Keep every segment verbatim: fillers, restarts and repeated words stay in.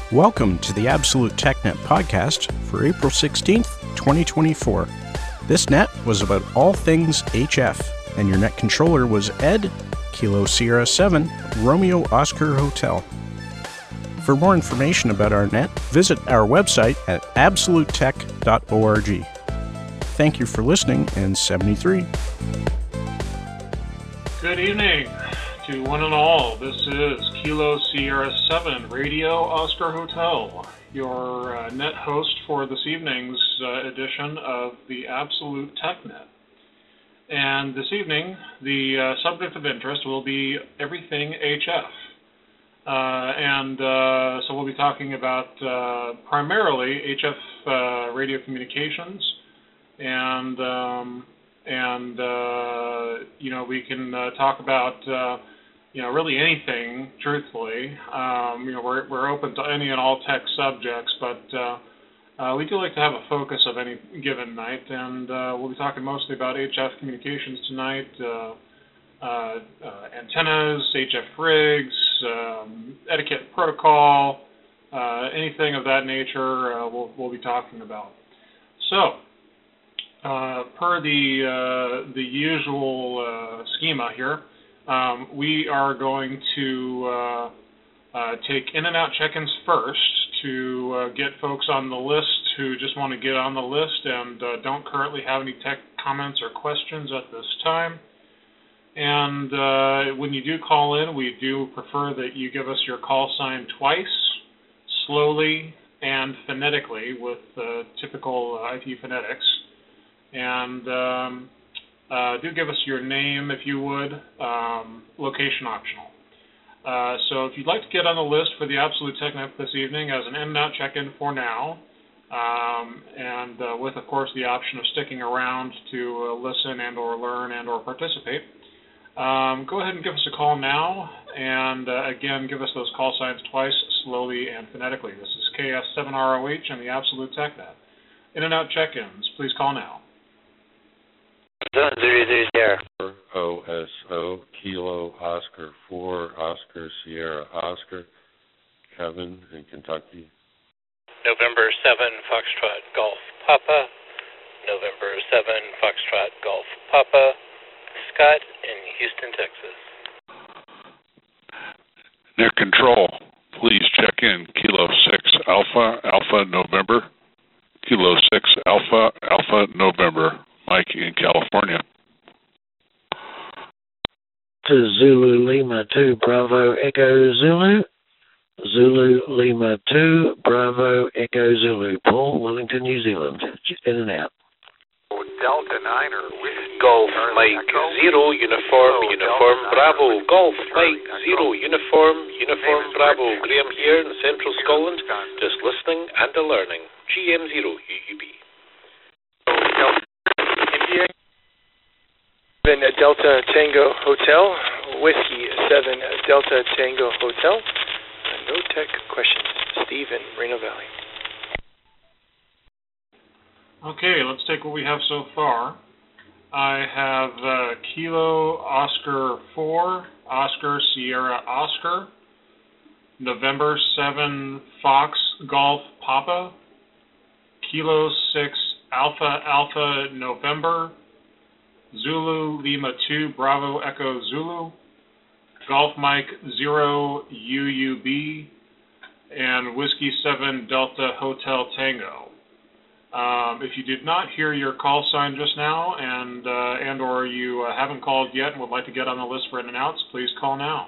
Welcome to the Absolute TechNet podcast for April sixteenth, twenty twenty-four. This net was about all things H F, and your net controller was Ed, Kilo Sierra seven, Romeo Oscar Hotel. For more information about our net, visit our website at absolute tech dot org. Thank you for listening, and seventy-three. Good evening to one and all. This is Kilo Sierra seven, Radio Oscar Hotel, your uh, net host for this evening's uh, edition of the Absolute TechNet. And this evening, the uh, subject of interest will be everything H F. Uh, and uh, so we'll be talking about uh, primarily H F uh, radio communications, and um, and uh, you know we can uh, talk about uh, you know really anything. Truthfully, um, you know we're we're open to any and all tech subjects, but uh, uh, we do like to have a focus of any given night, and uh, we'll be talking mostly about H F communications tonight. Uh, Uh, uh, antennas, H F rigs, um, etiquette protocol, uh, anything of that nature uh, we'll, we'll be talking about. So, uh, per the uh, the usual uh, schema here, um, we are going to uh, uh, take in and out check-ins first to uh, get folks on the list who just want to get on the list and uh, don't currently have any tech comments or questions at this time. And uh, when you do call in, we do prefer that you give us your call sign twice, slowly and phonetically with uh, typical uh, I T phonetics. And um, uh, do give us your name, if you would, um, location optional. Uh, so if you'd like to get on the list for the Absolute TechNet this evening as an in and out check-in for now, um, and uh, with, of course, the option of sticking around to uh, listen and or learn and or participate, Um, go ahead and give us a call now, and uh, again, give us those call signs twice, slowly and phonetically. This is K S seven R O H and the Absolute TechNet. In and out check-ins, please call now. O S O, Kilo Oscar four, Oscar Sierra Oscar, Kevin in Kentucky. November seven, Foxtrot Golf Papa, November seven, Foxtrot Golf Papa, Scott in Houston, Texas. Net control, please check in Kilo six Alpha, Alpha November, Kilo six Alpha, Alpha November, Mike in California. To Zulu Lima two, Bravo Echo Zulu, Zulu Lima two, Bravo Echo Zulu, Paul, Wellington, New Zealand, in and out. Delta Niner, Whiskey, Golf Charlie Mike Echo. Zero Uniform Kilo Uniform Delta Bravo Niner, Golf Whiskey, Mike Charlie Zero Echo. Uniform Uniform Name is Bravo Rich. Graham here in Central Here, Scotland, Wisconsin. just listening and a learning. G M Zero U U B. Delta India, seven Delta Tango Hotel, Whiskey seven Delta Tango Hotel. No tech questions. Steve in Reno Valley. Okay, let's take what we have so far. I have uh, Kilo Oscar four, Oscar Sierra Oscar, November seven Fox Golf Papa, Kilo six Alpha Alpha November, Zulu Lima two Bravo Echo Zulu, Golf Mike zero U U B, and Whiskey seven Delta Hotel Tango. Um, if you did not hear your call sign just now, and uh, and or you uh, haven't called yet and would like to get on the list for in and outs, please call now.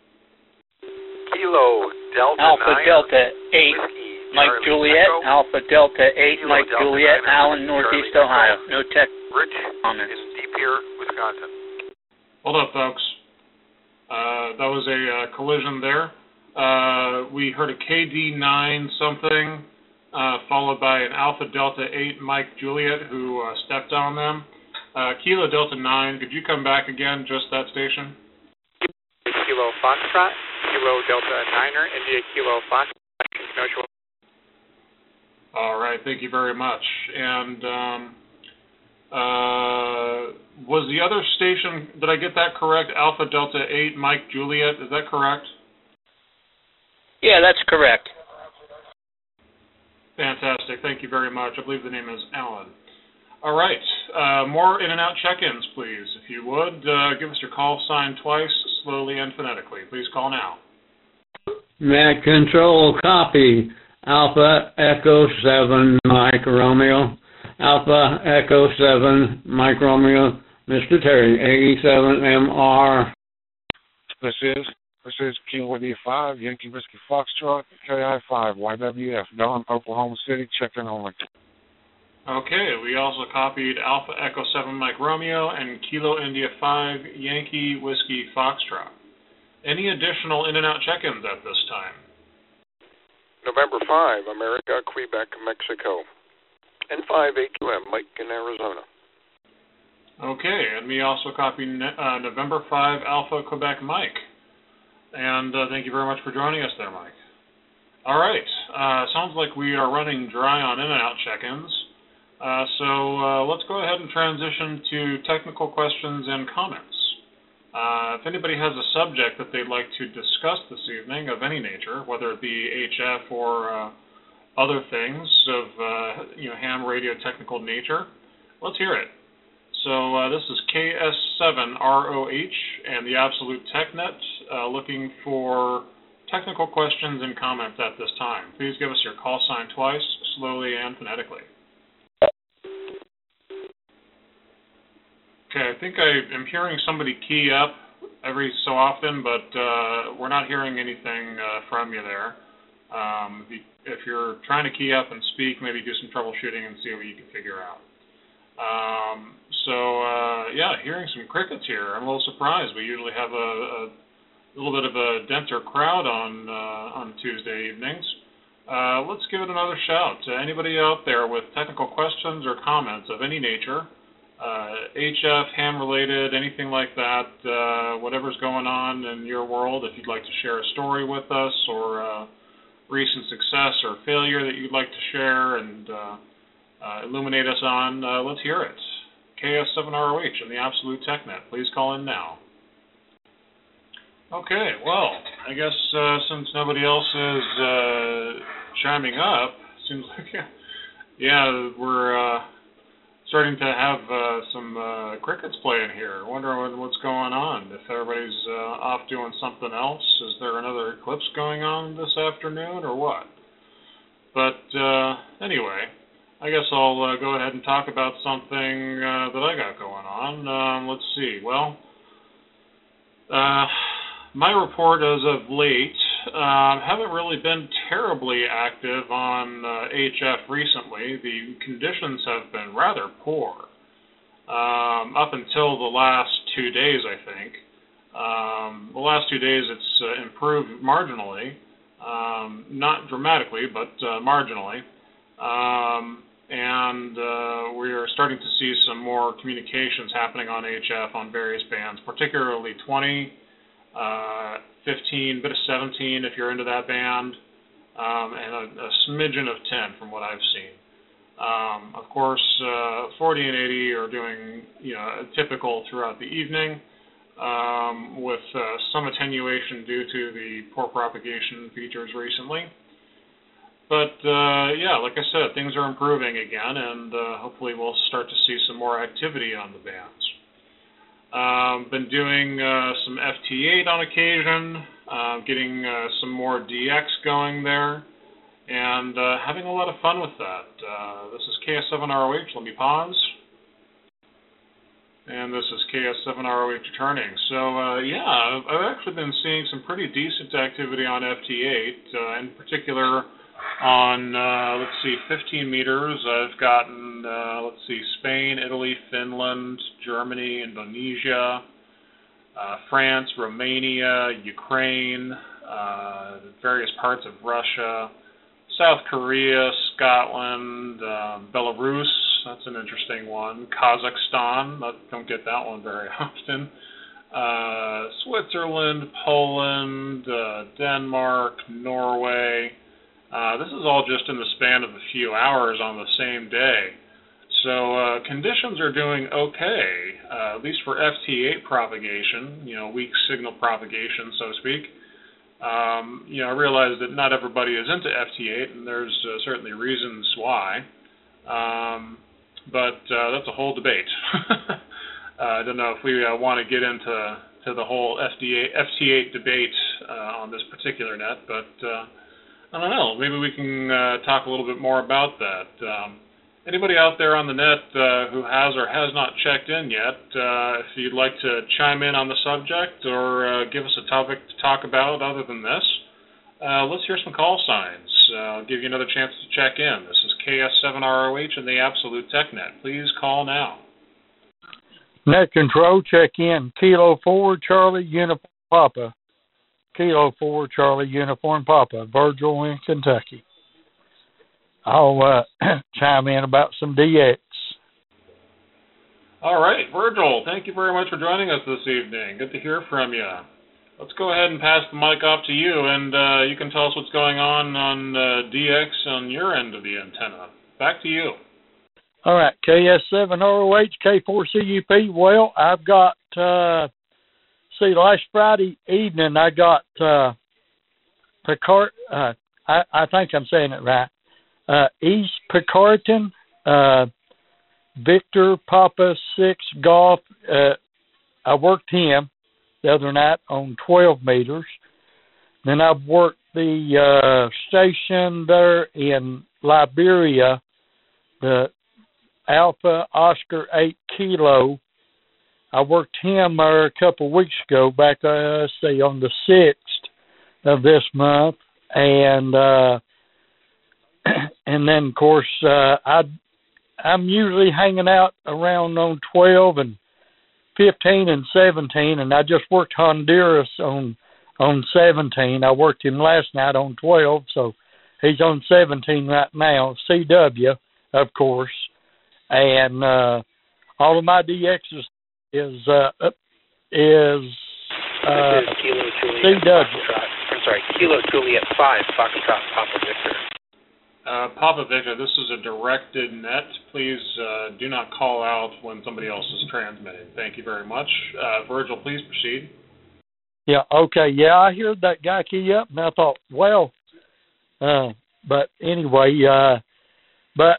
Kilo Delta Alpha Niner, Delta eight, Whiskey, Mike Charlie Juliet, Echo. Alpha Delta eight, Kilo Mike Delta Juliet, Niner, Allen, Whiskey, Northeast Charlie Ohio. Echo. No tech Rich comments. in Deep Ear, Wisconsin. Hold up, folks. Uh, that was a uh, collision there. Uh, we heard a K D nine something, uh, followed by an Alpha Delta eight Mike Juliet who uh, stepped on them. Uh, Kilo Delta nine, could you come back again, just that station? Kilo Foxtrot, Kilo Delta Niner, India Kilo Foxtrot. All right, thank you very much. And um, uh, was the other station, did I get that correct? Alpha Delta eight, Mike Juliet, is that correct? Yeah, that's correct. Fantastic. Thank you very much. I believe the name is Alan. All right. Uh, more in and out check-ins, please. If you would, uh, give us your call sign twice, slowly and phonetically. Please call now. Net control copy. Alpha Echo seven Mike Romeo. Alpha Echo seven Mike Romeo. Mister Terry, eighty-seven M R. This is this is Kilo India five, Yankee Whiskey Foxtrot, K I five, Y W F, Don, Oklahoma City, check-in only. Okay, we also copied Alpha Echo seven Mike Romeo and Kilo India five, Yankee Whiskey Foxtrot. Any additional in and out check-ins at this time? November five, America, Quebec, Mexico. N five A Q M, Mike in Arizona. Okay, and we also copy uh, November five, Alpha, Quebec, Mike. And uh, thank you very much for joining us there, Mike. All right, uh, sounds like we are running dry on in and out check-ins. Uh, so uh, let's go ahead and transition to technical questions and comments. Uh, if anybody has a subject that they'd like to discuss this evening of any nature, whether it be H F or uh, other things of uh, you know ham radio technical nature, let's hear it. So uh, this is K S seven R O H and the Absolute TechNet uh, looking for technical questions and comments at this time. Please give us your call sign twice, slowly and phonetically. Okay, I think I am hearing somebody key up every so often, but uh, we're not hearing anything uh, from you there. Um, if you're trying to key up and speak, maybe do some troubleshooting and see what you can figure out. Um, so, uh, yeah, hearing some crickets here. I'm a little surprised. We usually have a, a little bit of a denser crowd on uh, on Tuesday evenings. Uh, let's give it another shout. To anybody out there with technical questions or comments of any nature, uh, H F, ham-related, anything like that, uh, whatever's going on in your world, if you'd like to share a story with us or uh, recent success or failure that you'd like to share and uh, uh, illuminate us on, uh, let's hear it. K S seven R O H and the Absolute TechNet. Please call in now. Okay, well, I guess uh, since nobody else is uh, chiming up, seems like, yeah, we're uh, starting to have uh, some uh, crickets playing here. Wondering what's going on, if everybody's uh, off doing something else. Is there another eclipse going on this afternoon or what? But uh, anyway, I guess I'll uh, go ahead and talk about something uh, that I got going on. Um, let's see, well, uh, my report as of late, uh, haven't really been terribly active on uh, H F recently. The conditions have been rather poor um, up until the last two days, I think. Um, the last two days it's uh, improved marginally, um, not dramatically, but uh, marginally. Um, and uh, we are starting to see some more communications happening on H F on various bands, particularly twenty, Uh, fifteen, bit of seventeen if you're into that band, um, and a, a smidgen of ten from what I've seen. Um, of course, uh, forty and eighty are doing, you know, typical throughout the evening, um, with uh, some attenuation due to the poor propagation features recently. But uh, yeah, like I said, things are improving again, and uh, hopefully we'll start to see some more activity on the bands. Um, been doing uh, some F T eight on occasion, uh, getting uh, some more D X going there, and uh, having a lot of fun with that. Uh, this is K S seven R O H. Let me pause. And this is K S seven R O H returning. So, uh, yeah, I've, I've actually been seeing some pretty decent activity on F T eight, uh, in particular on, uh, let's see, fifteen meters. I've gotten, uh, let's see, Spain, Italy, Finland, Germany, Indonesia, uh, France, Romania, Ukraine, uh, various parts of Russia, South Korea, Scotland, uh, Belarus, that's an interesting one, Kazakhstan, I don't get that one very often, uh, Switzerland, Poland, uh, Denmark, Norway. Uh, this is all just in the span of a few hours on the same day. So uh, conditions are doing okay, uh, at least for F T eight propagation, you know, weak signal propagation, so to speak. Um, you know, I realize that not everybody is into F T eight, and there's uh, certainly reasons why. Um, but uh, that's a whole debate. uh, I don't know if we uh, want to get into to the whole F T eight debate uh, on this particular net, but uh, I don't know. Maybe we can uh, talk a little bit more about that. Um, anybody out there on the net uh, who has or has not checked in yet, uh, if you'd like to chime in on the subject or uh, give us a topic to talk about other than this, uh, let's hear some call signs. Uh, I'll give you another chance to check in. This is K S seven R O H and the Absolute TechNet. Please call now. Net Control, check in. Kilo four, Charlie, Uniform Papa. Kilo four, Charlie, Uniform Papa. Virgil in Kentucky. I'll uh, chime in about some D X. All right, Virgil, thank you very much for joining us this evening. Good to hear from you. Let's go ahead and pass the mic off to you, and uh, you can tell us what's going on on uh, D X on your end of the antenna. Back to you. All right, K S seven R O H, K four C U P. Well, I've got, uh, see, last Friday evening I got uh, Picard, uh, I, I think I'm saying it right, uh, East Picarton, uh, Victor Papa six Golf. Uh, I worked him the other night on twelve meters. Then I've worked the uh, station there in Liberia, the Alpha Oscar eight Kilo. I worked him there a couple of weeks ago, back, uh, say, on the sixth of this month. And uh, and then, of course, uh, I, I'm usually hanging out around on twelve and fifteen and seventeen, and I just worked Honduras on on seventeen. I worked him last night on twelve, so he's on seventeen right now. C W, of course, and uh, all of my D Xs is uh, is uh, this is Kilo Juliet C W. Foxtrot. I'm sorry, Kilo Juliet five Foxtrot Papa Victor. Uh, Papa Victor, this is a directed net. Please uh, do not call out when somebody else is transmitting. Thank you very much. Uh, Virgil, please proceed. Yeah, okay. Yeah, I heard that guy key up, and I thought, well, uh, but anyway, uh, but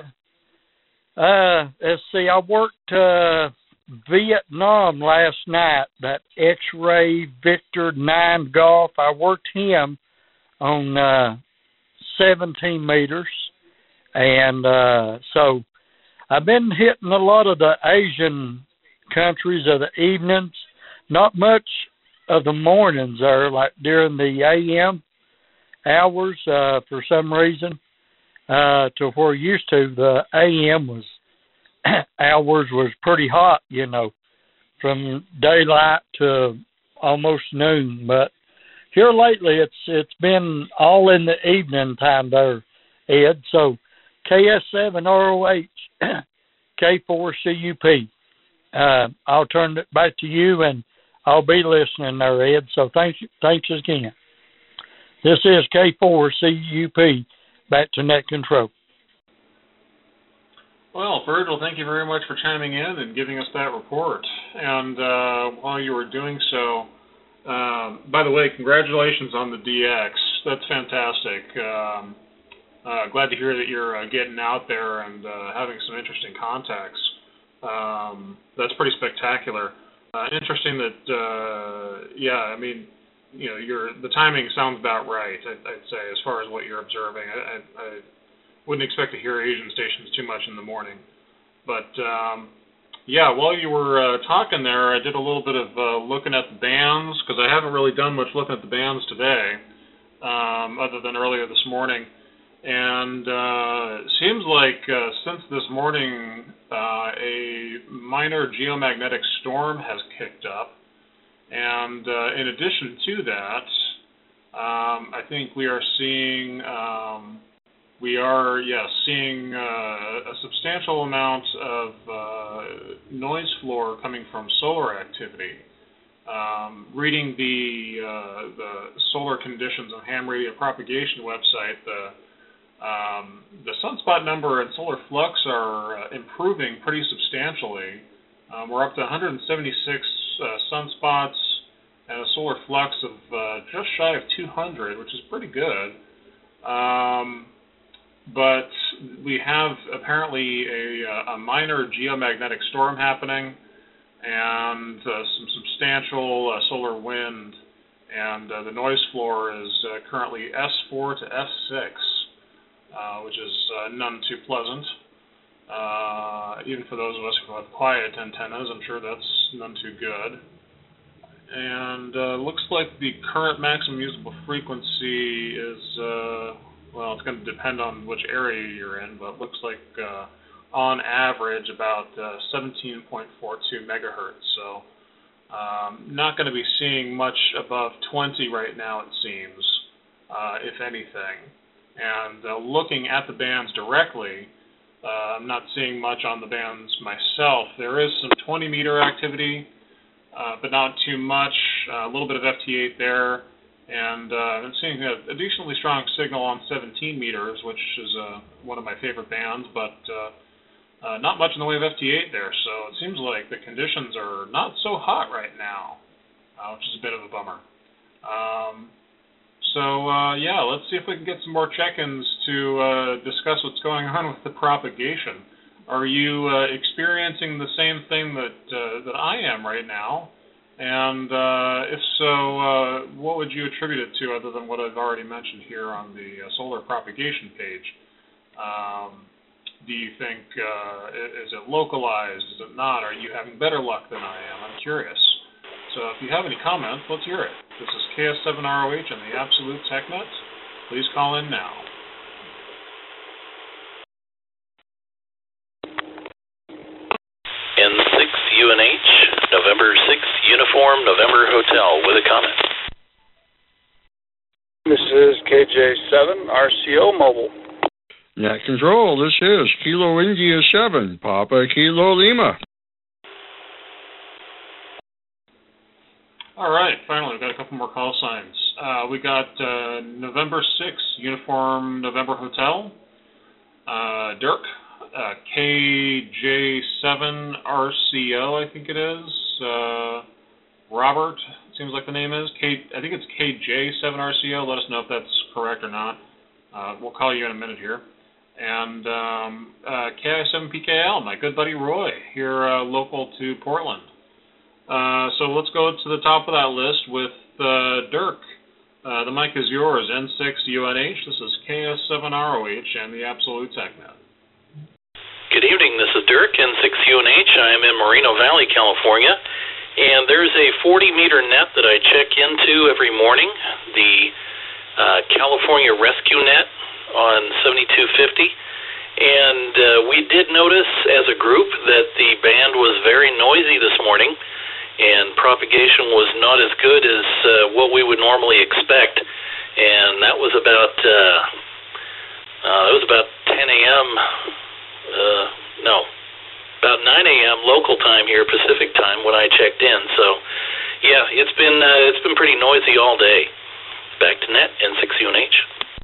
uh, let's see, I worked uh, Vietnam last night, that X-Ray Victor nine Golf. I worked him on uh, seventeen meters, and uh, so I've been hitting a lot of the Asian countries of the evenings, not much of the mornings there, like during the A M hours uh, for some reason, uh, to where used to the A M was hours was pretty hot, you know, from daylight to almost noon, but here lately, it's it's been all in the evening time there, Ed. So K S seven R O H, K four C U P. Uh, I'll turn it back to you, and I'll be listening there, Ed. So thanks, thanks again. This is K four C U P, back to Net Control. Well, Virgil, thank you very much for chiming in and giving us that report. And uh, while you were doing so, Um, by the way, congratulations on the D X. That's fantastic. Um, uh, glad to hear that you're uh, getting out there and uh, having some interesting contacts. Um, that's pretty spectacular. Uh, interesting that, uh, yeah, I mean, you know, your the timing sounds about right, I'd, I'd say, as far as what you're observing. I, I, I wouldn't expect to hear Asian stations too much in the morning. But, um, yeah, while you were uh, talking there, I did a little bit of uh, looking at the bands, because I haven't really done much looking at the bands today, um, other than earlier this morning. And uh, it seems like uh, since this morning, uh, a minor geomagnetic storm has kicked up. And uh, in addition to that, um, I think we are seeing... Um, We are, yeah, seeing uh, a substantial amount of uh, noise floor coming from solar activity. Um, reading the uh, the solar conditions on Ham Radio Propagation website, the um, the sunspot number and solar flux are uh, improving pretty substantially. Um, we're up to one hundred seventy-six uh, sunspots, and a solar flux of uh, just shy of two hundred, which is pretty good. Um, but we have apparently a, a minor geomagnetic storm happening, and uh, some substantial uh, solar wind, and uh, the noise floor is uh, currently S four to S six, uh, which is uh, none too pleasant. Uh, even for those of us who have quiet antennas, I'm sure that's none too good. And uh, looks like the current maximum usable frequency is, uh, well, it's going to depend on which area you're in, but looks like uh, on average about uh, seventeen point four two megahertz. So um, not going to be seeing much above twenty right now, it seems, uh, if anything. And uh, looking at the bands directly, uh, I'm not seeing much on the bands myself. There is some twenty meter activity, uh, but not too much. Uh, a little bit of F T eight there. And uh, I'm seeing a, a decently strong signal on seventeen meters, which is uh, one of my favorite bands, but uh, uh, not much in the way of F T eight there. So it seems like the conditions are not so hot right now, uh, which is a bit of a bummer. Um, so uh, yeah, let's see if we can get some more check-ins to uh, discuss what's going on with the propagation. Are you uh, experiencing the same thing that uh, that I am right now? And uh, if so, uh, what would you attribute it to other than what I've already mentioned here on the uh, solar propagation page? Um, do you think, uh, is it localized? Is it not? Are you having better luck than I am? I'm curious. So if you have any comments, let's hear it. This is K S seven R O H and the Absolute TechNet. Please call in now. N six U N H, November sixth, Uniform, November Hotel, with a comment. This is K J seven, R C O Mobile. Net Control, this is Kilo India seven, Papa Kilo Lima. All right, finally, we've got a couple more call signs. Uh, we got uh, November sixth, Uniform, November Hotel, uh, Dirk. Uh, K J seven R C O, I think it is. Uh, Robert, seems like the name is. K, I think it's K J seven R C O. Let us know if that's correct or not. Uh, we'll call you in a minute here. And um, uh, K I seven P K L, my good buddy Roy, here uh, local to Portland. Uh, so let's go to the top of that list with uh, Dirk. Uh, the mic is yours, N six U N H. This is K S seven R O H and the Absolute TechNet. Good evening, this is Dirk, N six U N H. I am in Moreno Valley, California, and there's a forty meter net that I check into every morning, the uh, California Rescue Net on seventy-two fifty, and uh, we did notice as a group that the band was very noisy this morning, and propagation was not as good as uh, what we would normally expect, and that was about, uh, uh, that was about ten a m Uh, no, about nine a m local time here, Pacific time, when I checked in. So, yeah, it's been uh, it's been pretty noisy all day. Back to net, N six U N H.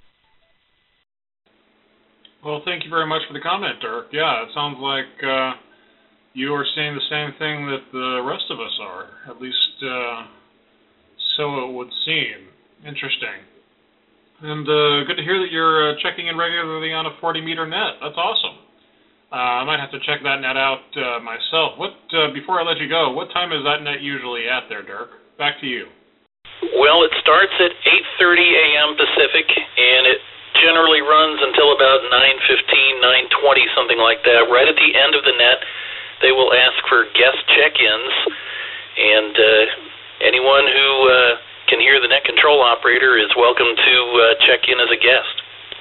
Well, thank you very much for the comment, Dirk. Yeah, it sounds like uh, you are seeing the same thing that the rest of us are. At least, uh, so it would seem. Interesting. And uh, good to hear that you're uh, checking in regularly on a forty meter net. That's awesome. Uh, I might have to check that net out uh, myself. What uh, before I let you go, what time is that net usually at there, Dirk? Back to you. Well, it starts at eight thirty a m Pacific, and it generally runs until about nine fifteen, nine twenty, something like that. Right at the end of the net, they will ask for guest check-ins, and uh, anyone who uh, can hear the net control operator is welcome to uh, check in as a guest.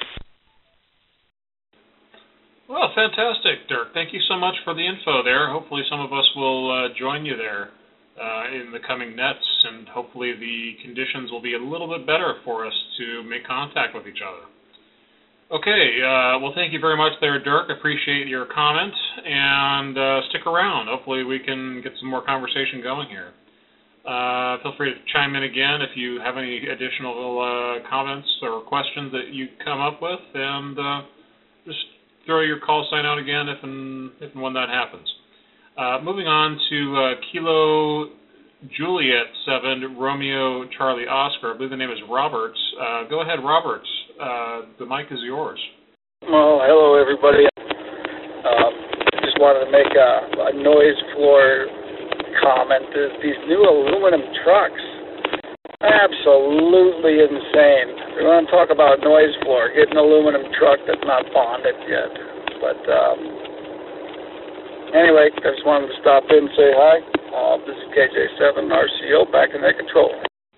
Well, fantastic, Dirk. Thank you so much for the info there. Hopefully some of us will uh, join you there uh, in the coming nets, and hopefully the conditions will be a little bit better for us to make contact with each other. Okay, uh, well, thank you very much there, Dirk. Appreciate your comment, and uh, stick around. Hopefully we can get some more conversation going here. Uh, feel free to chime in again if you have any additional uh, comments or questions that you come up with, and uh, just throw your call sign out again if and, if and when that happens. Uh, moving on to uh, Kilo Juliet seven, Romeo Charlie Oscar. I believe the name is Robert. Uh, go ahead, Robert. Uh, the mic is yours. Well, hello, everybody. Um, just wanted to make a, a noise floor comment. There's these new aluminum trucks. Absolutely insane. We want to talk about noise floor. Get an aluminum truck that's not bonded yet. But um, anyway, I just wanted to stop in and say hi. Uh, this is K J seven R C O back in net control.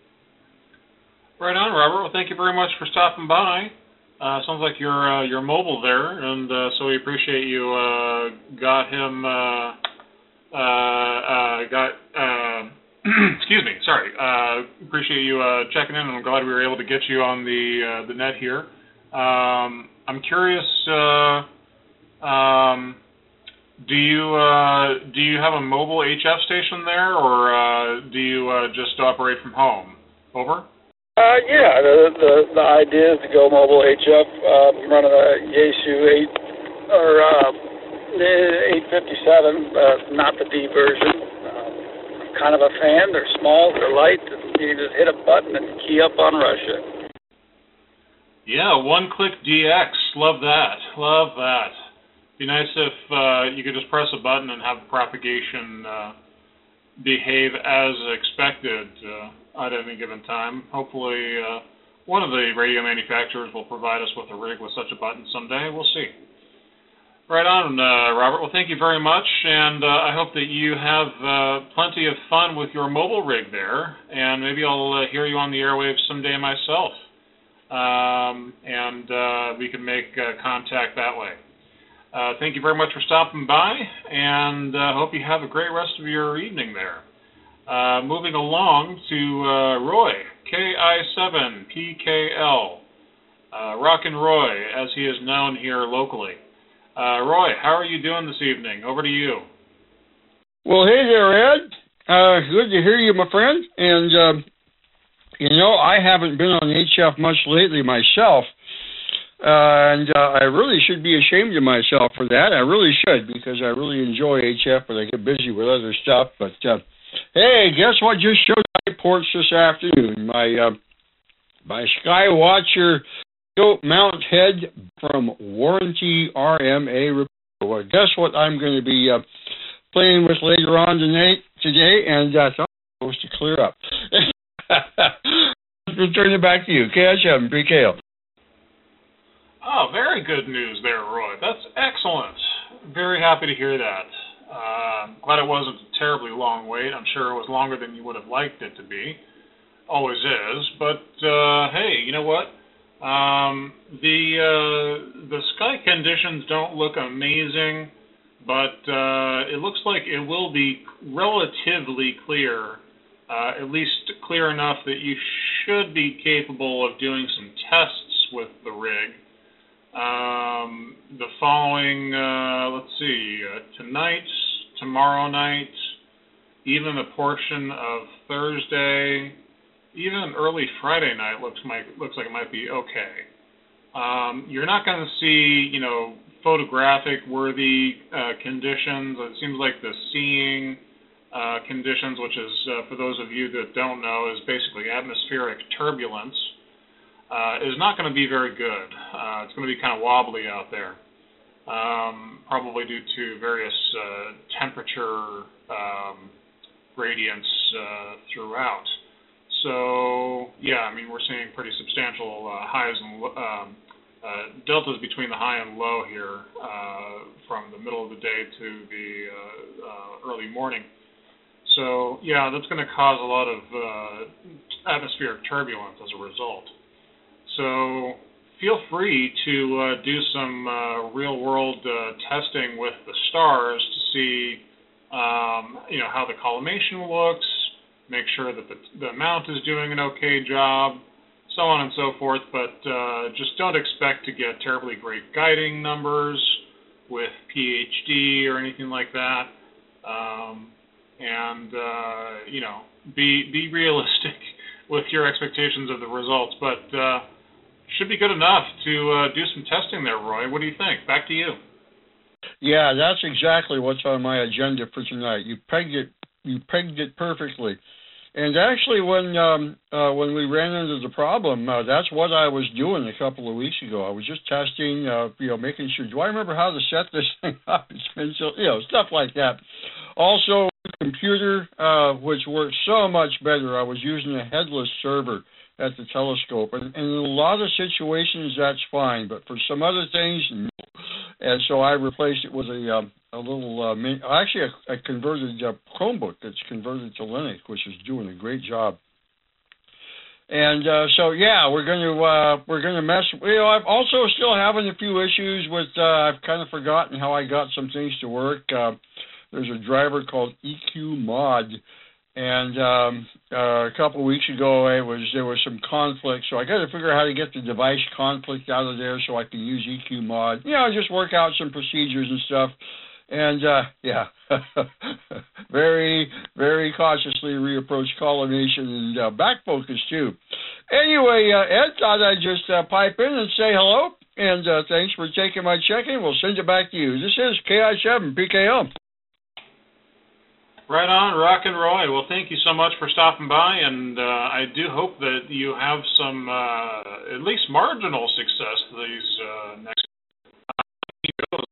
Right on, Robert. Well, thank you very much for stopping by. Uh, sounds like you're uh, you're mobile there, and uh, so we appreciate you uh, got him uh, uh, uh, got. Uh, excuse me. Sorry. Uh, appreciate you uh, checking in, and I'm glad we were able to get you on the uh, the net here. Um, I'm curious. Uh, um, do you uh, do you have a mobile H F station there, or uh, do you uh, just operate from home? Over. Uh, yeah, the, the the idea is to go mobile H F. Uh, I'm running a Yaesu eight or uh, eight fifty-seven, uh, not the D version. Uh, I'm kind of a fan. They're small, they're light, and you can just hit a button and key up on Russia. Yeah, one-click D X. Love that. Love that. Be nice if uh, you could just press a button and have the propagation uh, behave as expected. Uh, at any given time. Hopefully uh, one of the radio manufacturers will provide us with a rig with such a button someday. We'll see. Right on, uh, Robert. Well, thank you very much, and uh, I hope that you have uh, plenty of fun with your mobile rig there, and maybe I'll uh, hear you on the airwaves someday myself, um, and uh, we can make uh, contact that way. Uh, thank you very much for stopping by, and I uh, hope you have a great rest of your evening there. Uh, moving along to uh, Roy, K I seven P K L, uh, Rockin' Roy, as he is known here locally. Uh, Roy, how are you doing this evening? Over to you. Well, hey there, Ed. Uh, good to hear you, my friend. And, uh, you know, I haven't been on H F much lately myself, uh, and uh, I really should be ashamed of myself for that. I really should, because I really enjoy H F, but I get busy with other stuff. But, uh, hey, guess what just showed my ports this afternoon? My uh, my Skywatcher mount head from Warranty R M A repair. Well, guess what I'm going to be uh, playing with later on tonight, today, and uh, it's supposed to clear up. Let's turn it back to you. K I seven P K L. Oh, very good news there, Roy. That's excellent. Very happy to hear that. Uh, glad it wasn't a terribly long wait. I'm sure it was longer than you would have liked it to be. Always is. But, uh, hey, you know what? Um, the uh, the sky conditions don't look amazing, but uh, it looks like it will be relatively clear, uh, at least clear enough that you should be capable of doing some tests with the rig. Um, the following, uh, let's see, uh, tonight, tomorrow night, even a portion of Thursday, even early Friday night looks might, looks like it might be okay. Um, you're not going to see, you know, photographic worthy uh, conditions. It seems like the seeing uh, conditions, which is, uh, for those of you that don't know, is basically atmospheric turbulence. Uh, is not going to be very good. Uh, it's going to be kind of wobbly out there, um, probably due to various uh, temperature um, gradients uh, throughout. So, yeah, I mean, we're seeing pretty substantial uh, highs and um, uh, deltas between the high and low here uh, from the middle of the day to the uh, uh, early morning. So, yeah, that's going to cause a lot of uh, atmospheric turbulence as a result. So feel free to uh, do some uh, real-world uh, testing with the stars to see, um, you know, how the collimation looks, make sure that the, the mount is doing an okay job, so on and so forth. But uh, just don't expect to get terribly great guiding numbers with P H D or anything like that. Um, and uh, you know, be be realistic with your expectations of the results, but. Uh, Should be good enough to uh, do some testing there, Roy. What do you think? Back to you. Yeah, that's exactly what's on my agenda for tonight. You pegged it you pegged it perfectly. And actually, when um, uh, when we ran into the problem, uh, that's what I was doing a couple of weeks ago. I was just testing, uh, you know, making sure. Do I remember how to set this thing up? It's been so, you know, stuff like that. Also, computer, uh, which works so much better. I was using a headless server at the telescope, and, and in a lot of situations that's fine, but for some other things, no. And so I replaced it with a um, a little, uh, min- actually a, a converted uh, Chromebook that's converted to Linux, which is doing a great job. And uh, so yeah, we're going to uh, we're going to mess. You know, I'm also still having a few issues with. Uh, I've kind of forgotten how I got some things to work. Uh, there's a driver called E Q Mod. And um, uh, a couple of weeks ago, it was there was some conflict, so I got to figure out how to get the device conflict out of there so I can use E Q Mod. You know, just work out some procedures and stuff. And uh, yeah, very, very cautiously reapproach collimation and uh, back focus too. Anyway, uh, Ed, thought I'd just uh, pipe in and say hello, and uh, thanks for taking my check-in. We'll send it back to you. This is K I seven P K O. Right on, Rock and Roy. Well, thank you so much for stopping by, and uh, I do hope that you have some, uh, at least marginal success these uh, next shows.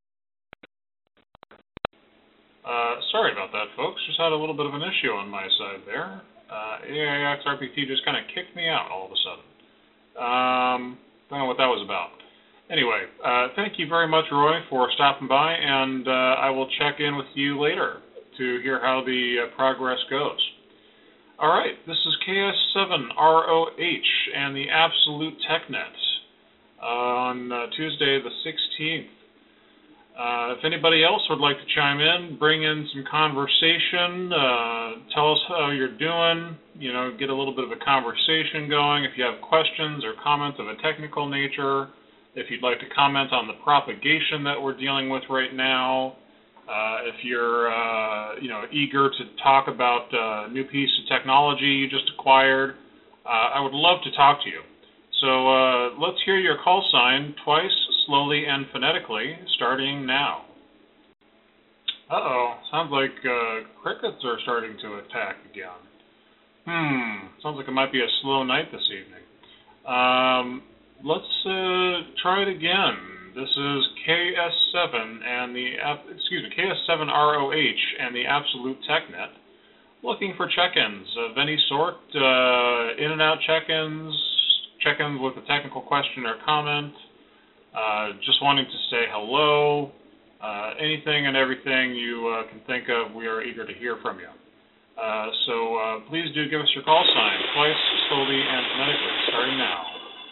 Uh, sorry about that, folks. Just had a little bit of an issue on my side there. Uh, A I X R P T just kind of kicked me out all of a sudden. Um, don't know what that was about. Anyway, uh, thank you very much, Roy, for stopping by, and uh, I will check in with you later to hear how the uh, progress goes. All right, this is K S seven R O H and the Absolute TechNet on uh, Tuesday the sixteenth. Uh, if anybody else would like to chime in, bring in some conversation, uh, tell us how you're doing, you know, get a little bit of a conversation going. If you have questions or comments of a technical nature, if you'd like to comment on the propagation that we're dealing with right now, Uh, if you're, uh, you know, eager to talk about a new piece of technology you just acquired, uh, I would love to talk to you. So uh, let's hear your call sign twice, slowly and phonetically, starting now. Uh-oh, sounds like uh, crickets are starting to attack again. Hmm, sounds like it might be a slow night this evening. Um, let's uh, try it again. This is K S seven and the excuse me K S seven R O H and the Absolute TechNet, looking for check-ins of any sort, uh, in and out check-ins, check-ins with a technical question or comment, uh, just wanting to say hello, uh, anything and everything you uh, can think of. We are eager to hear from you. Uh, so uh, please do give us your call sign twice, slowly and phonetically, starting now.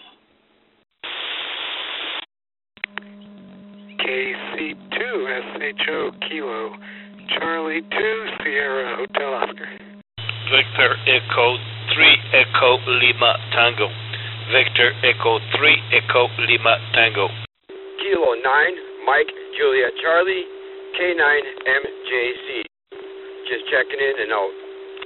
K C two S H O Kilo Charlie two Sierra Hotel Oscar. Victor Echo three Echo Lima Tango. Victor Echo three Echo Lima Tango. Kilo nine Mike Julia Charlie K nine M J C. Just checking in and out.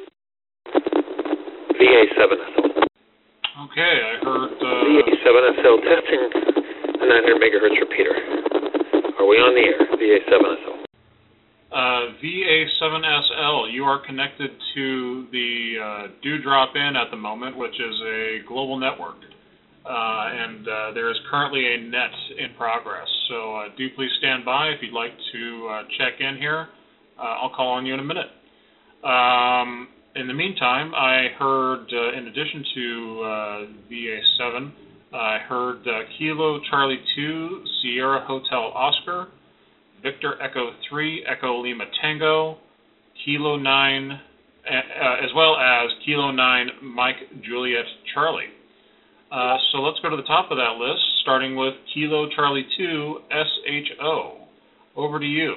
V A seven S L. Okay, I heard uh... V A seven S L testing a nine hundred megahertz repeater. Are we on the air? V A seven S L. Uh, V A seven S L, you are connected to the uh, Dewdrop In at the moment, which is a global network. Uh, and uh, there is currently a net in progress. So uh, do please stand by if you'd like to uh, check in here. Uh, I'll call on you in a minute. Um, in the meantime, I heard, uh, in addition to uh, V A seven, I heard uh, Kilo Charlie two, Sierra Hotel Oscar, Victor Echo three, Echo Lima Tango, Kilo nine, uh, as well as Kilo nine, Mike Juliet Charlie. Uh, so let's go to the top of that list, starting with Kilo Charlie two, S H O. Over to you.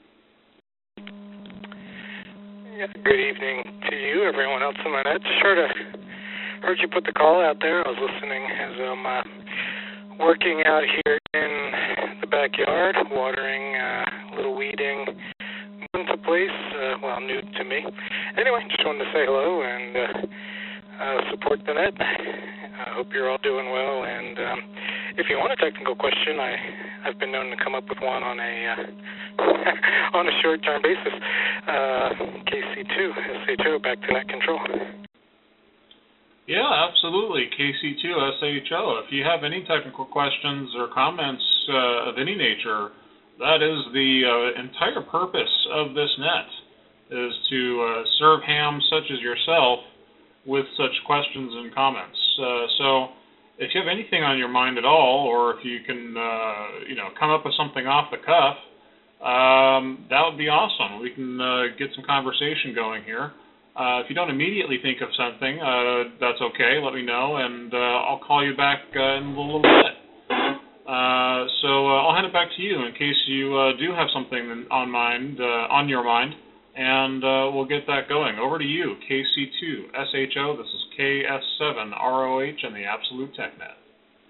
Yeah, good evening to you, everyone else in the net. Just heard a Heard you put the call out there. I was listening as I'm uh, working out here in the backyard, watering, uh, a little weeding into place, uh, well, new to me. Anyway, just wanted to say hello and uh, uh, support the net. I hope you're all doing well. And um, if you want a technical question, I, I've been known to come up with one on a uh, on a short-term basis. Uh, K C C two S H O back to net control. Yeah, absolutely. K C two S H O. If you have any technical questions or comments uh, of any nature, that is the uh, entire purpose of this net, is to uh, serve hams such as yourself with such questions and comments. Uh, so if you have anything on your mind at all, or if you can uh, you know, come up with something off the cuff, um, that would be awesome. We can uh, get some conversation going here. Uh, if you don't immediately think of something, uh, that's okay. Let me know, and uh, I'll call you back uh, in a little bit. Uh, so uh, I'll hand it back to you in case you uh, do have something on mind, uh, on your mind, and uh, we'll get that going. Over to you, K C two S H O. This is K S seven R O H and the Absolute TechNet.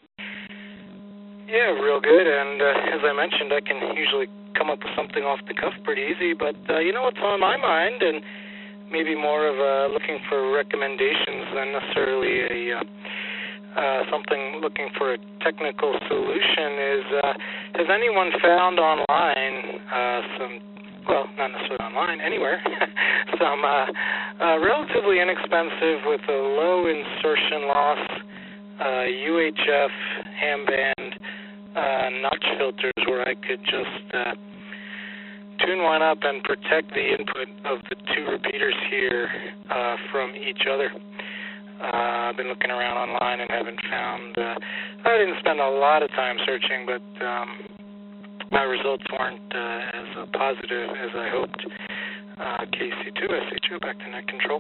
Yeah, real good. And uh, as I mentioned, I can usually come up with something off the cuff pretty easy. But uh, you know what's on my mind, and maybe more of uh, looking for recommendations than necessarily a uh, uh, something looking for a technical solution is, uh, has anyone found online uh, some, well, not necessarily online, anywhere, some uh, uh, relatively inexpensive with a low insertion loss uh, U H F ham band uh, notch filters where I could just uh, tune one up and protect the input of the two repeaters here uh, from each other. Uh, I've been looking around online and haven't found, uh, I didn't spend a lot of time searching, but um, my results weren't uh, as positive as I hoped. Uh, K C two S H O, back to net control.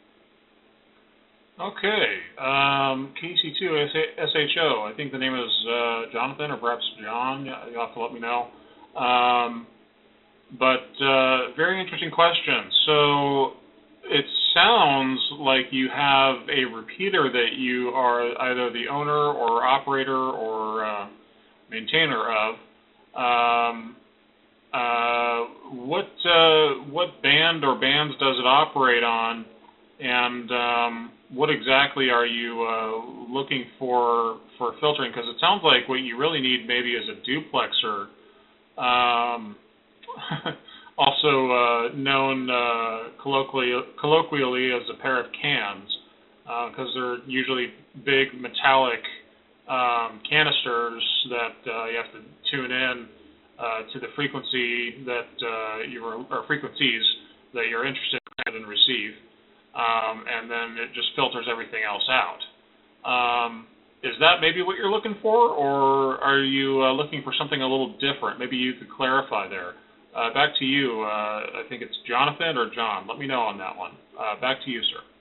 Okay, um, K C two S H O, I think the name is uh, Jonathan or perhaps John. You'll have to let me know. Um, But uh, very interesting question. So it sounds like you have a repeater that you are either the owner or operator or uh, maintainer of. Um, uh, what uh, what band or bands does it operate on, and um, what exactly are you uh, looking for for filtering? Because it sounds like what you really need maybe is a duplexer. Um, also uh, known uh, colloquially, colloquially as a pair of cans, because uh, they're usually big metallic um, canisters that uh, you have to tune in uh, to the frequency that uh, you are, or frequencies that you're interested in and receive, um, and then it just filters everything else out. Um, Is that maybe what you're looking for, or are you uh, looking for something a little different? Maybe you could clarify there. Uh, back to you. Uh, I think it's Jonathan or John. Let me know on that one. Uh, back to you, sir.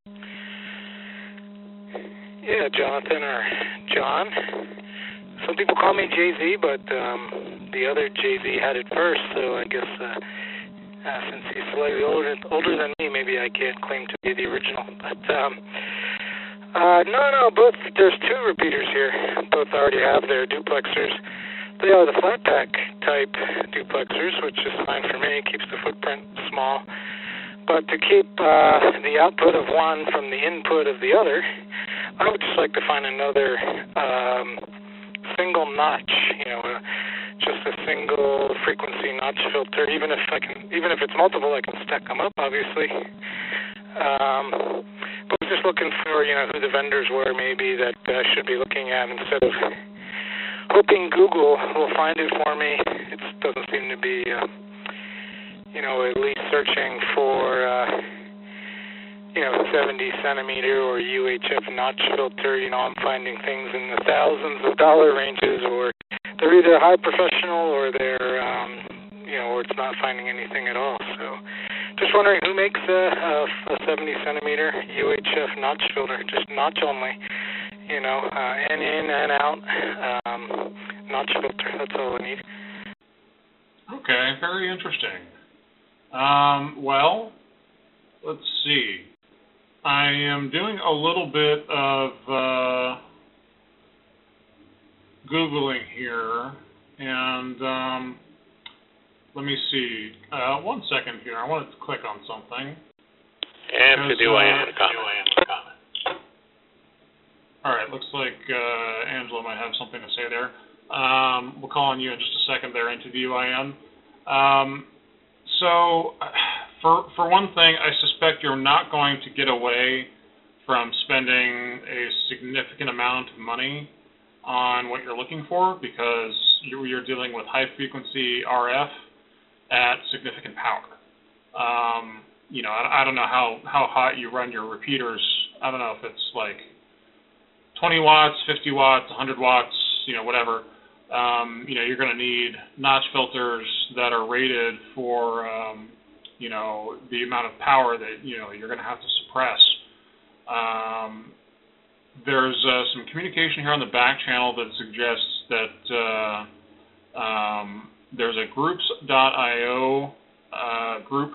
Yeah, Jonathan or John. Some people call me Jay-Z, but um, the other Jay-Z had it first, so I guess uh, uh, since he's slightly older, older than me, maybe I can't claim to be the original. But um, uh, no, no, both. There's two repeaters here. Both already have their duplexers. They are the flat pack type duplexers, which is fine for me. It keeps the footprint small. But to keep uh, the output of one from the input of the other, I would just like to find another um, single notch, you know, uh, just a single frequency notch filter. Even if I can, even if it's multiple, I can stack them up, obviously. Um, but I was just looking for, you know, who the vendors were maybe that I should be looking at instead of hoping Google will find it for me. It doesn't seem to be, uh, you know, at least searching for, uh, you know, seventy centimeter or U H F notch filter. You know, I'm finding things in the thousands of dollar ranges, or they're either high professional or they're, um, you know, or it's not finding anything at all. So just wondering who makes a, a seventy centimeter U H F notch filter, just notch only. You know, uh, and in and out, um, notch filter. That's all I need. Okay, very interesting. Um, well, let's see. I am doing a little bit of uh, Googling here, and um, let me see. Uh, one second here. I wanted to click on something. And to do I am comment. All right, looks like uh, Angela might have something to say there. Um, we'll call on you in just a second there into the U I N. Um, so for for one thing, I suspect you're not going to get away from spending a significant amount of money on what you're looking for, because you're, you're dealing with high frequency R F at significant power. Um, you know, I, I don't know how, how hot you run your repeaters. I don't know if it's like twenty watts, fifty watts, one hundred watts, you know, whatever. Um, you know, you're going to need notch filters that are rated for, um, you know, the amount of power that, you know, you're going to have to suppress. Um, there's uh, some communication here on the back channel that suggests that uh, um, there's a groups dot i o uh, group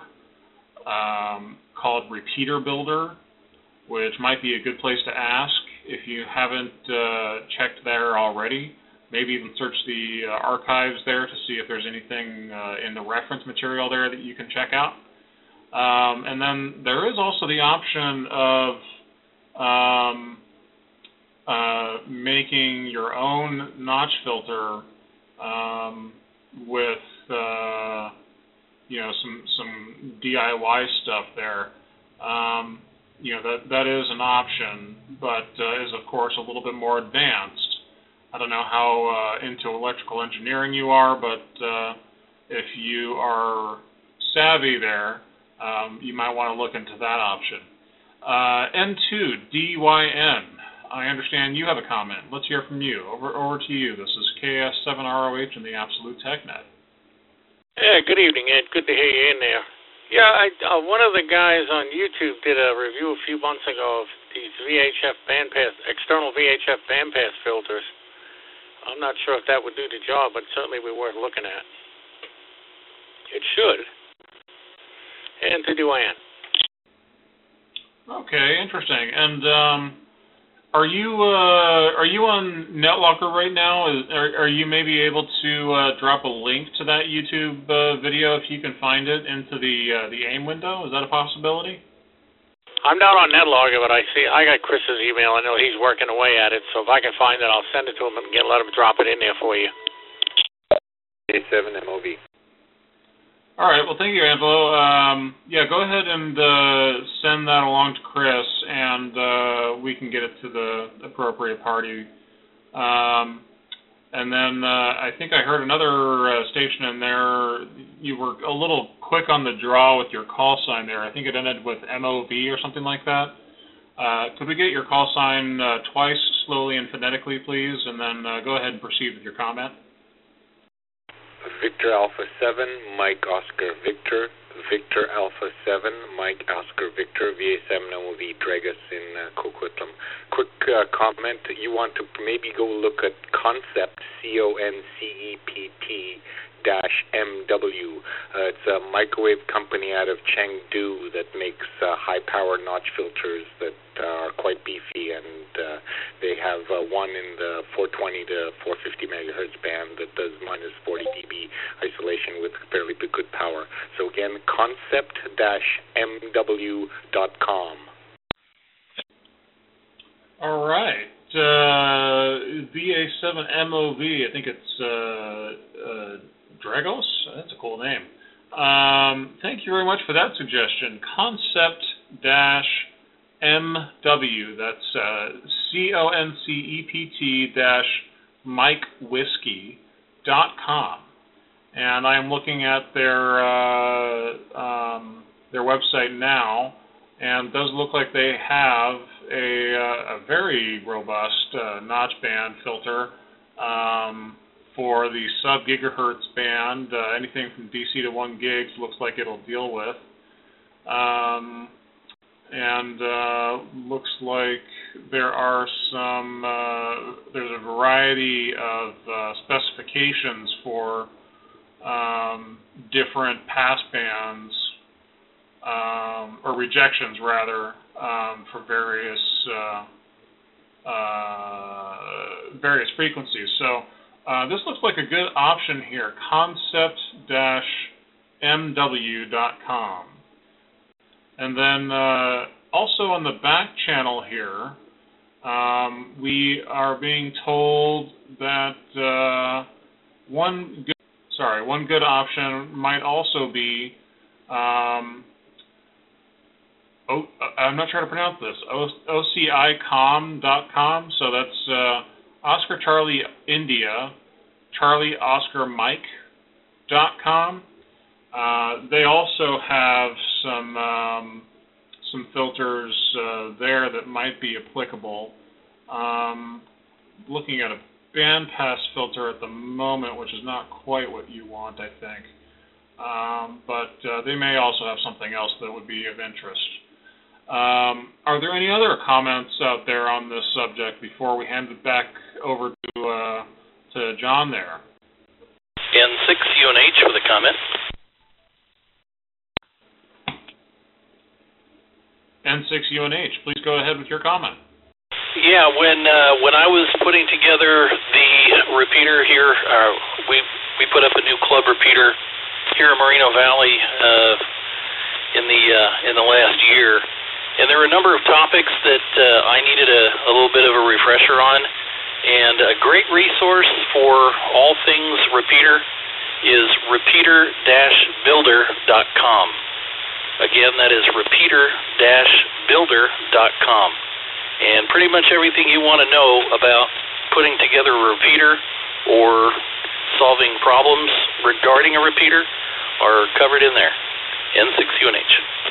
um, called Repeater Builder, which might be a good place to ask if you haven't uh, checked there already. Maybe even search the uh, archives there to see if there's anything uh, in the reference material there that you can check out. Um, and then there is also the option of um, uh, making your own notch filter um, with uh, you know some some D I Y stuff there. Um, you know that that is an option, but uh, is of course a little bit more advanced. I don't know how uh, into electrical engineering you are, but uh, if you are savvy there, um, you might want to look into that option. Uh, N two D Y N, I understand you have a comment. Let's hear from you. Over, over to you. This is K S seven R O H and the Absolute TechNet. Yeah, good evening, Ed. Good to hear you in there. Yeah, I, uh, one of the guys on YouTube did a review a few months ago of these V H F bandpass, external V H F bandpass filters. I'm not sure if that would do the job, but certainly be worth looking at. It should. And to Duane. Okay, interesting. And um, are you uh, are you on NetLocker right now? Is, are, are you maybe able to uh, drop a link to that YouTube uh, video if you can find it into the uh, the AIM window? Is that a possibility? I'm not on NetLogger, but I see I got Chris's email. I know he's working away at it, so if I can find it, I'll send it to him and get let him drop it in there for you. A seven M O V. All right. Well, thank you, Angelo. Um, yeah, go ahead and uh, send that along to Chris, and uh, we can get it to the appropriate party. Um, and then uh, I think I heard another uh, station in there. You were a little quick on the draw with your call sign there. I think it ended with M O V or something like that. Uh, could we get your call sign uh, twice, slowly and phonetically, please? And then uh, go ahead and proceed with your comment. Victor Alpha seven, Mike Oscar Victor. Victor Alpha seven, Mike Oscar Victor, V A seven M O V, Dragus in uh, Coquitlam. Quick uh, comment, you want to maybe go look at Concept, C O N C E P T dash M W. Uh, it's a microwave company out of Chengdu that makes uh, high-power notch filters that uh, are quite beefy, and uh, they have uh, one in the four twenty to four fifty megahertz band that does minus forty dB isolation with fairly good power. So again, concept dash M W dot com. All right. Uh, V A seven M O V, I think it's uh, uh, Dragos? That's a cool name. Um, thank you very much for that suggestion. Concept dash M W, that's uh, C O N C E P T dash Mike Whiskey dot com. And I am looking at their uh, um, their website now, and it does look like they have a, uh, a very robust uh, notch band filter um, for the sub-gigahertz band. Uh, anything from D C to one gigs looks like it'll deal with. Um, and uh, looks like there are some, uh, there's a variety of uh, specifications for um, different pass bands, um, or rejections rather, um, for various uh, uh, various frequencies. So uh, this looks like a good option here, concept dash M W dot com. And then uh, also on the back channel here, um, we are being told that uh, one good, sorry, one good option might also be um, I'm not sure how to pronounce this, O C I com dot com. So that's uh, Oscar Charlie India, Charlie Oscar Mike dot com. Uh, they also have some um, some filters uh, there that might be applicable. Um, looking at a bandpass filter at the moment, which is not quite what you want, I think. Um, but uh, they may also have something else that would be of interest. Um, are there any other comments out there on this subject before we hand it back over to uh, to John there? N six U N H with a comment. N six U N H, please go ahead with your comment. Yeah, when uh, when I was putting together the repeater here, uh, we we put up a new club repeater here in Moreno Valley uh, in the uh, in the last year, and there were a number of topics that uh, I needed a, a little bit of a refresher on. And a great resource for all things repeater is repeater dash builder dot com. Again, that is repeater dash builder dot com. And pretty much everything you want to know about putting together a repeater or solving problems regarding a repeater are covered in there. N six U N H.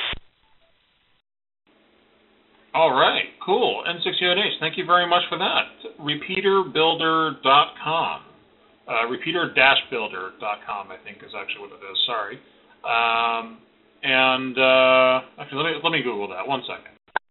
All right, cool. N six U N H, thank you very much for that. repeater builder dot com. Uh, repeater dash builder dot com, I think, is actually what it is. Sorry. Um, and uh, actually, let me let me Google that. One second.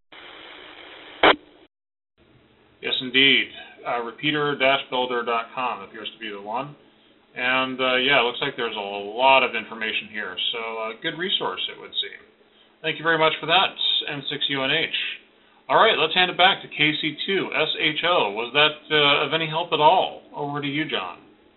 Yes, indeed. Uh, repeater dash builder dot com appears to be the one. And uh, yeah, it looks like there's a lot of information here. So uh, good resource, it would seem. Thank you very much for that, N six U N H. All right, let's hand it back to K C two S H O. Was that uh, of any help at all? Over to you, John.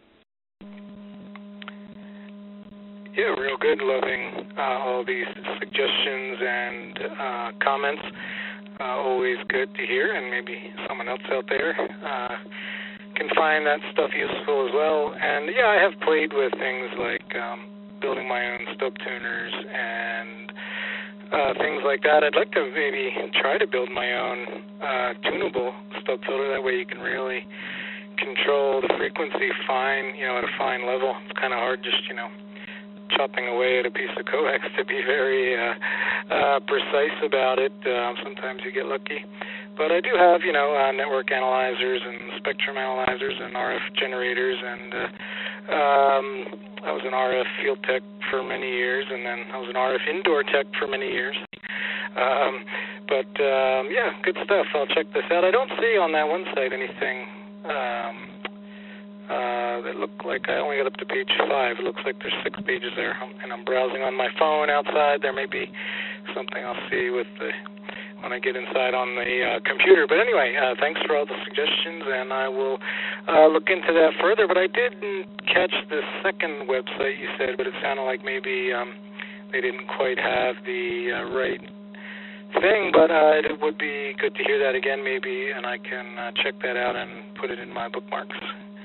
Yeah, real good. Loving uh, all these suggestions and uh, comments. Uh, always good to hear, and maybe someone else out there uh, can find that stuff useful as well. And yeah, I have played with things like um, building my own stub tuners and uh, things like that. I'd like to maybe try to build my own uh, tunable stub filter. That way you can really control the frequency fine, you know, at a fine level. It's kind of hard just, you know, chopping away at a piece of coax to be very uh, uh, precise about it. Uh, sometimes you get lucky. But I do have, you know, uh, network analyzers and spectrum analyzers and R F generators, and uh, um, I was an R F field tech for many years, and then I was an R F indoor tech for many years. Um, but, um, yeah, good stuff. I'll check this out. I don't see on that one site anything um, Uh, that looked like I only got up to page five. It looks like there's six pages there, and I'm browsing on my phone outside. There may be something I'll see with the when I get inside on the uh, computer. But anyway, uh, thanks for all the suggestions, and I will uh, look into that further. But I didn't catch the second website you said, but it sounded like maybe um, they didn't quite have the uh, right thing. But uh, it would be good to hear that again, maybe, and I can uh, check that out and put it in my bookmarks.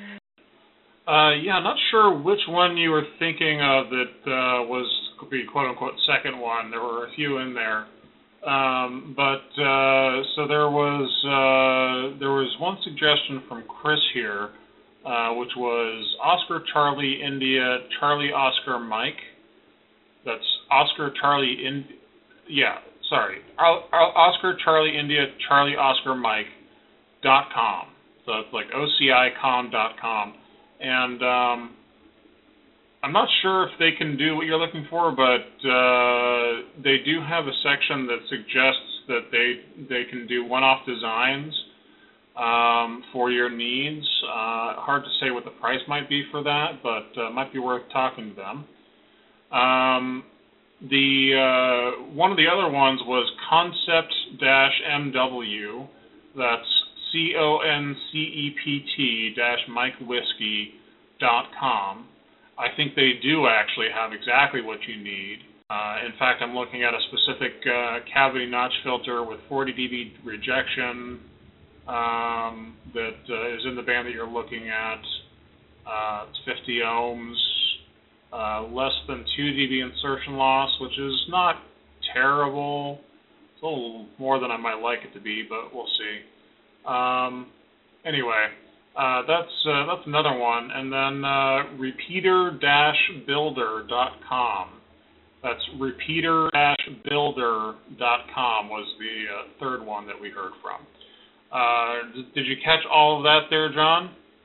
Uh, yeah, I'm not sure which one you were thinking of that uh, was the quote-unquote second one. There were a few in there. Um, but uh, so there was uh, there was one suggestion from Chris here, uh, which was Oscar Charlie India Charlie Oscar Mike. That's Oscar Charlie in yeah sorry Oscar Charlie India Charlie Oscar Mike dot com. So it's like O C I com dot com. And um, I'm not sure if they can do what you're looking for, but uh, they do have a section that suggests that they they can do one-off designs um, for your needs. Uh, hard to say what the price might be for that, but uh, might be worth talking to them. Um, the uh, one of the other ones was Concept M W. That's C O N C E P T dash Mike Whiskey dot com. I think they do actually have exactly what you need. Uh, in fact, I'm looking at a specific uh, cavity notch filter with forty D B rejection um, that uh, is in the band that you're looking at. Uh, it's fifty ohms, uh, less than two D B insertion loss, which is not terrible. It's a little more than I might like it to be, but we'll see. Um, anyway, uh, that's uh, that's another one. And then uh, repeater dash builder dot com. That's repeater dash builder dot com was the uh, third one that we heard from. Uh, did, did you catch all of that there, John?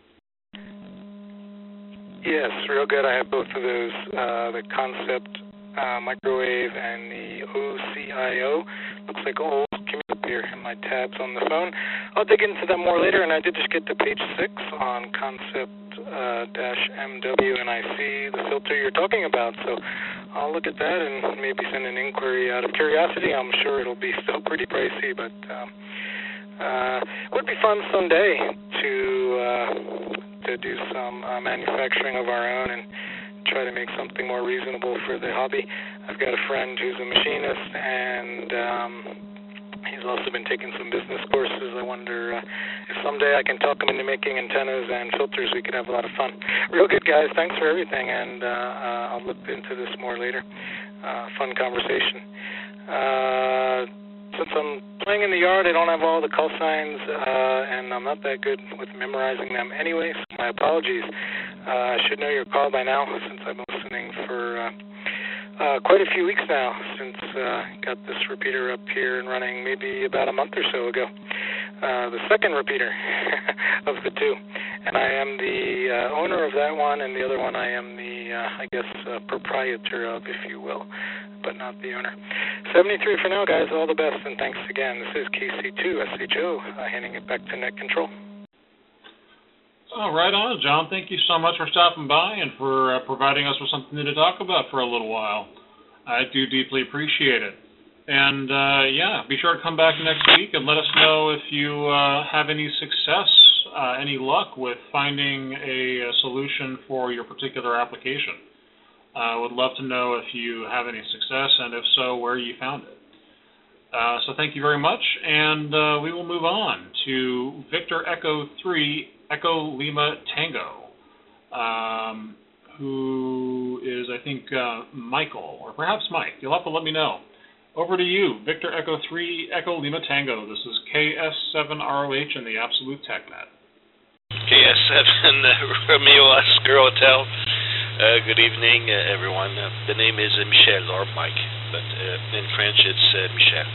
Yes, real good. I have both of those, uh, the Concept uh, Microwave and the O C I O. Looks like old up here in my tabs on the phone. I'll dig into that more later, and I did just get to page six on Concept uh, dash M W, and I see the filter you're talking about, so I'll look at that and maybe send an inquiry out of curiosity. I'm sure it'll be still pretty pricey, but um, uh, it would be fun someday to uh, to do some uh, manufacturing of our own and try to make something more reasonable for the hobby. I've got a friend who's a machinist, and um, he's also been taking some business courses. I wonder uh, if someday I can talk him into making antennas and filters. We could have a lot of fun. Real good, guys. Thanks for everything, and uh, uh, I'll look into this more later. Uh, fun conversation. Uh, since I'm playing in the yard, I don't have all the call signs, uh, and I'm not that good with memorizing them anyway, so my apologies. Uh, I should know your call by now, since I've been listening for uh, uh, quite a few weeks now, since uh, got this repeater up here and running maybe about a month or so ago. Uh, the second repeater of the two. And I am the uh, owner of that one, and the other one I am the, uh, I guess, uh, proprietor of, if you will, but not the owner. seventy-three for now, guys. All the best, and thanks again. This is K C two S H O, uh, handing it back to Net Control. Oh, right on, John. Thank you so much for stopping by and for uh, providing us with something to talk about for a little while. I do deeply appreciate it. And, uh, yeah, be sure to come back next week and let us know if you uh, have any success, uh, any luck with finding a, a solution for your particular application. I uh, would love to know if you have any success, and if so, where you found it. Uh, so thank you very much, and uh, we will move on to Victor Echo three Echo Lima Tango, um, who is, I think, uh, Michael, or perhaps Mike. You'll have to let me know. Over to you, Victor Echo three Echo Lima Tango. This is K S seven R O H in the Absolute TechNet. K S seven Romeo Oscar Hotel. Uh, good evening, uh, everyone. Uh, the name is uh, Michel, or Mike, but uh, in French it's uh, Michel.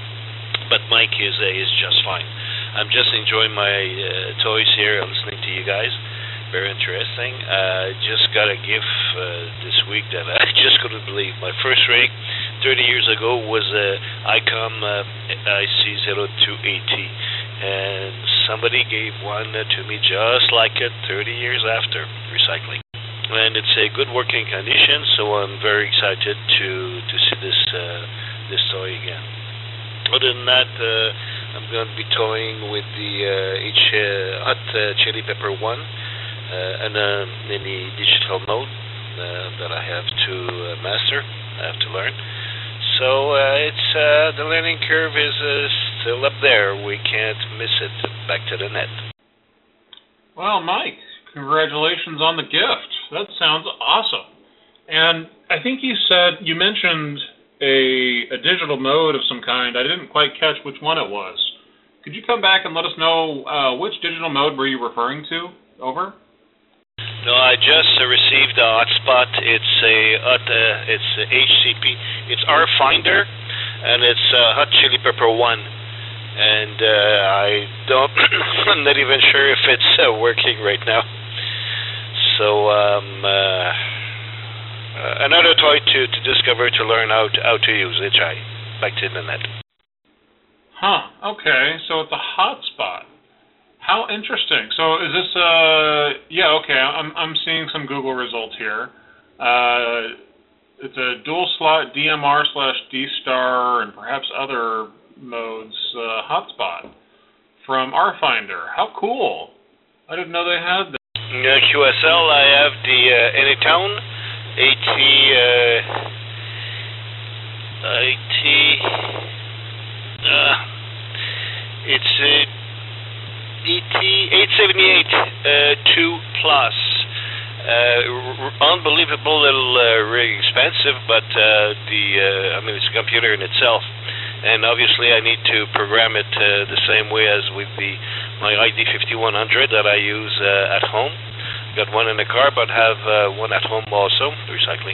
But Mike is uh, is just fine. I'm just enjoying my uh, toys here, listening to you guys. Very interesting. I uh, just got a gift uh, this week that I just couldn't believe. My first rig thirty years ago was a ICOM uh, I C zero two eighty, and somebody gave one to me just like it thirty years after recycling. And it's a good working condition, so I'm very excited to to see this uh, this toy again. Other than that, uh, I'm going to be toying with the uh, H uh, Hot uh, Chili Pepper one. Uh, and uh, many digital mode uh, that I have to uh, master, I have to learn. So uh, it's uh, the learning curve is uh, still up there. We can't miss it. Back to the net. Well, Mike, congratulations on the gift. That sounds awesome. And I think you said, you mentioned a, a digital mode of some kind. I didn't quite catch which one it was. Could you come back and let us know uh, which digital mode were you referring to? Over. No, I just uh, received a hotspot. It's a hot, uh, it's a H C P. It's R Finder, and it's uh, Hot Chili Pepper one. And uh, I don't, I'm not even sure if it's uh, working right now. So um, uh, uh, another toy to, to discover, to learn how to, how to use it. I back to the net. Huh. Okay. So it's a hotspot. How interesting. So is this, uh, yeah, okay, I'm I'm seeing some Google results here. Uh, it's a dual slot D M R slash D star and perhaps other modes uh, hotspot from RFinder. How cool. I didn't know they had that. Uh, Q S L, I have the uh, Anytown AT, uh, AT, uh, it's a uh, E T eight seventy-eight uh, two plus. Uh, r- unbelievable little uh, rig, expensive, but uh, the uh, I mean it's a computer in itself. and obviously I need to program it uh, the same way as with the my I D fifty-one hundred that I use uh, at home. Got one in the car, but have uh, one at home also, recycling.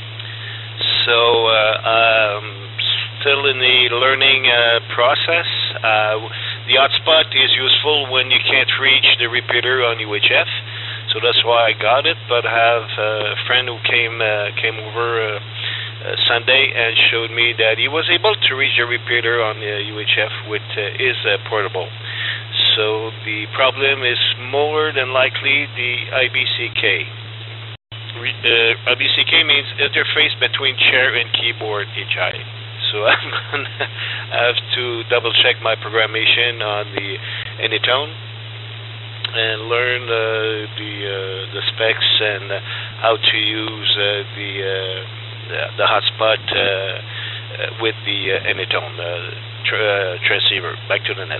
So uh, um, still in the learning uh, process. Uh, the hotspot is useful when you can't reach the repeater on U H F, so that's why I got it. But I have a friend who came uh, came over uh, uh, Sunday and showed me that he was able to reach the repeater on the U H F with uh, his uh, portable. So the problem is more than likely the I B C K. Re, uh, I B C K means interface between chair and keyboard H I. So I'm going to have to double check my programmation on the Anytone and learn uh, the uh, the specs and uh, how to use uh, the, uh, the the hotspot uh, uh, with the uh, Anytone uh, tr- uh, transceiver. Back to the net.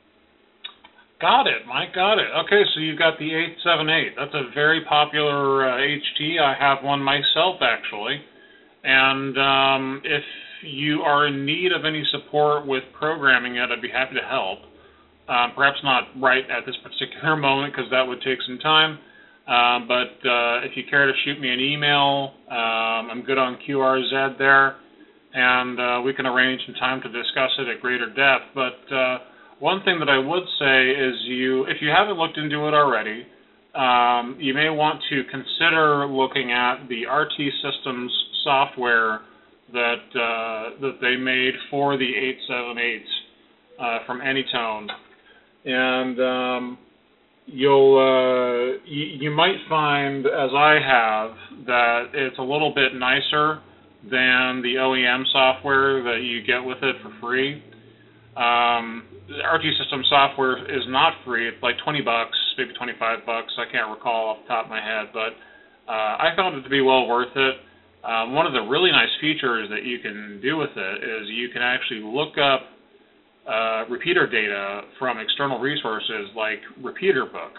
Got it, Mike, got it. Okay, so you've got the eight seven eight. That's a very popular uh, H T. I have one myself, actually. And um, if you are in need of any support with programming it, I'd be happy to help. Um, perhaps not right at this particular moment, because that would take some time. Uh, but uh, if you care to shoot me an email, um, I'm good on Q R Z there, and uh, we can arrange some time to discuss it at greater depth. But uh, one thing that I would say is, you, if you haven't looked into it already, um, you may want to consider looking at the R T Systems software that uh, that they made for the eight seven eight uh, from Anytone, and um, you'll uh, y- you might find, as I have, that it's a little bit nicer than the O E M software that you get with it for free. Um, the R T System software is not free. It's like twenty bucks, maybe twenty-five bucks. I can't recall off the top of my head, but uh, I found it to be well worth it. Um, one of the really nice features that you can do with it is you can actually look up uh, repeater data from external resources like Repeater Book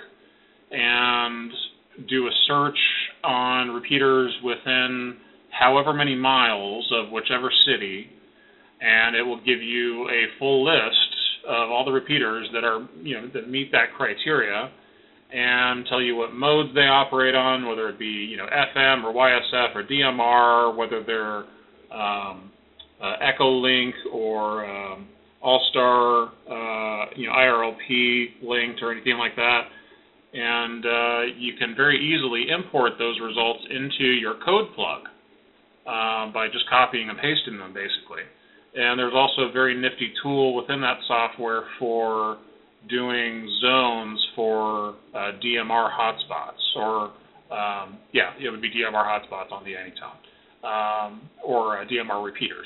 and do a search on repeaters within however many miles of whichever city, and it will give you a full list of all the repeaters that are, you know, that meet that criteria, and tell you what modes they operate on, whether it be, you know, F M or Y S F or D M R, whether they're um, uh, Echolink or um, All-Star, uh, you know, I R L P linked or anything like that. And uh, you can very easily import those results into your code plug uh, by just copying and pasting them, basically. And there's also a very nifty tool within that software for doing zones for uh, D M R hotspots, or um, yeah, it would be D M R hotspots on the Anytone, um, or uh, D M R repeaters.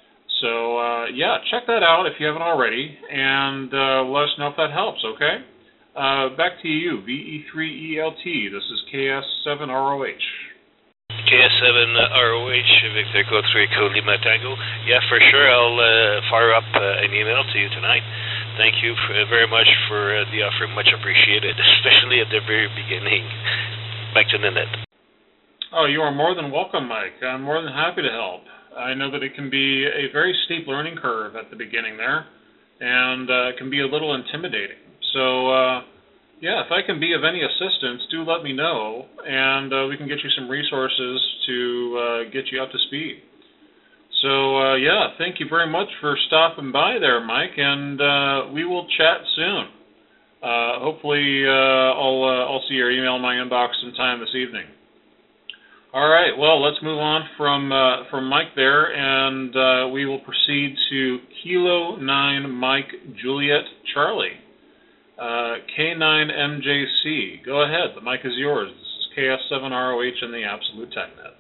So uh, yeah, check that out if you haven't already, and uh, let us know if that helps. Okay, uh, back to you, V E three E L T. This is K S seven R O H. K S seven R O H, Victor Go three Echo Lima Tango. Yeah, for sure, I'll uh, fire up uh, an email to you tonight. Thank you for, uh, very much for uh, the offer. Much appreciated, especially at the very beginning. Back to the net. Oh, you are more than welcome, Mike. I'm more than happy to help. I know that it can be a very steep learning curve at the beginning there, and uh, it can be a little intimidating. So, uh, yeah, if I can be of any assistance, do let me know, and uh, we can get you some resources to uh, get you up to speed. So, uh, yeah, thank you very much for stopping by there, Mike, and uh, we will chat soon. Uh, hopefully, uh, I'll, uh, I'll see your email in my inbox sometime this evening. All right, well, let's move on from uh, from Mike there, and uh, we will proceed to Kilo nine Mike Juliet Charlie, uh, K nine M J C. Go ahead, the mic is yours. This is K S seven R O H in the Absolute TechNet.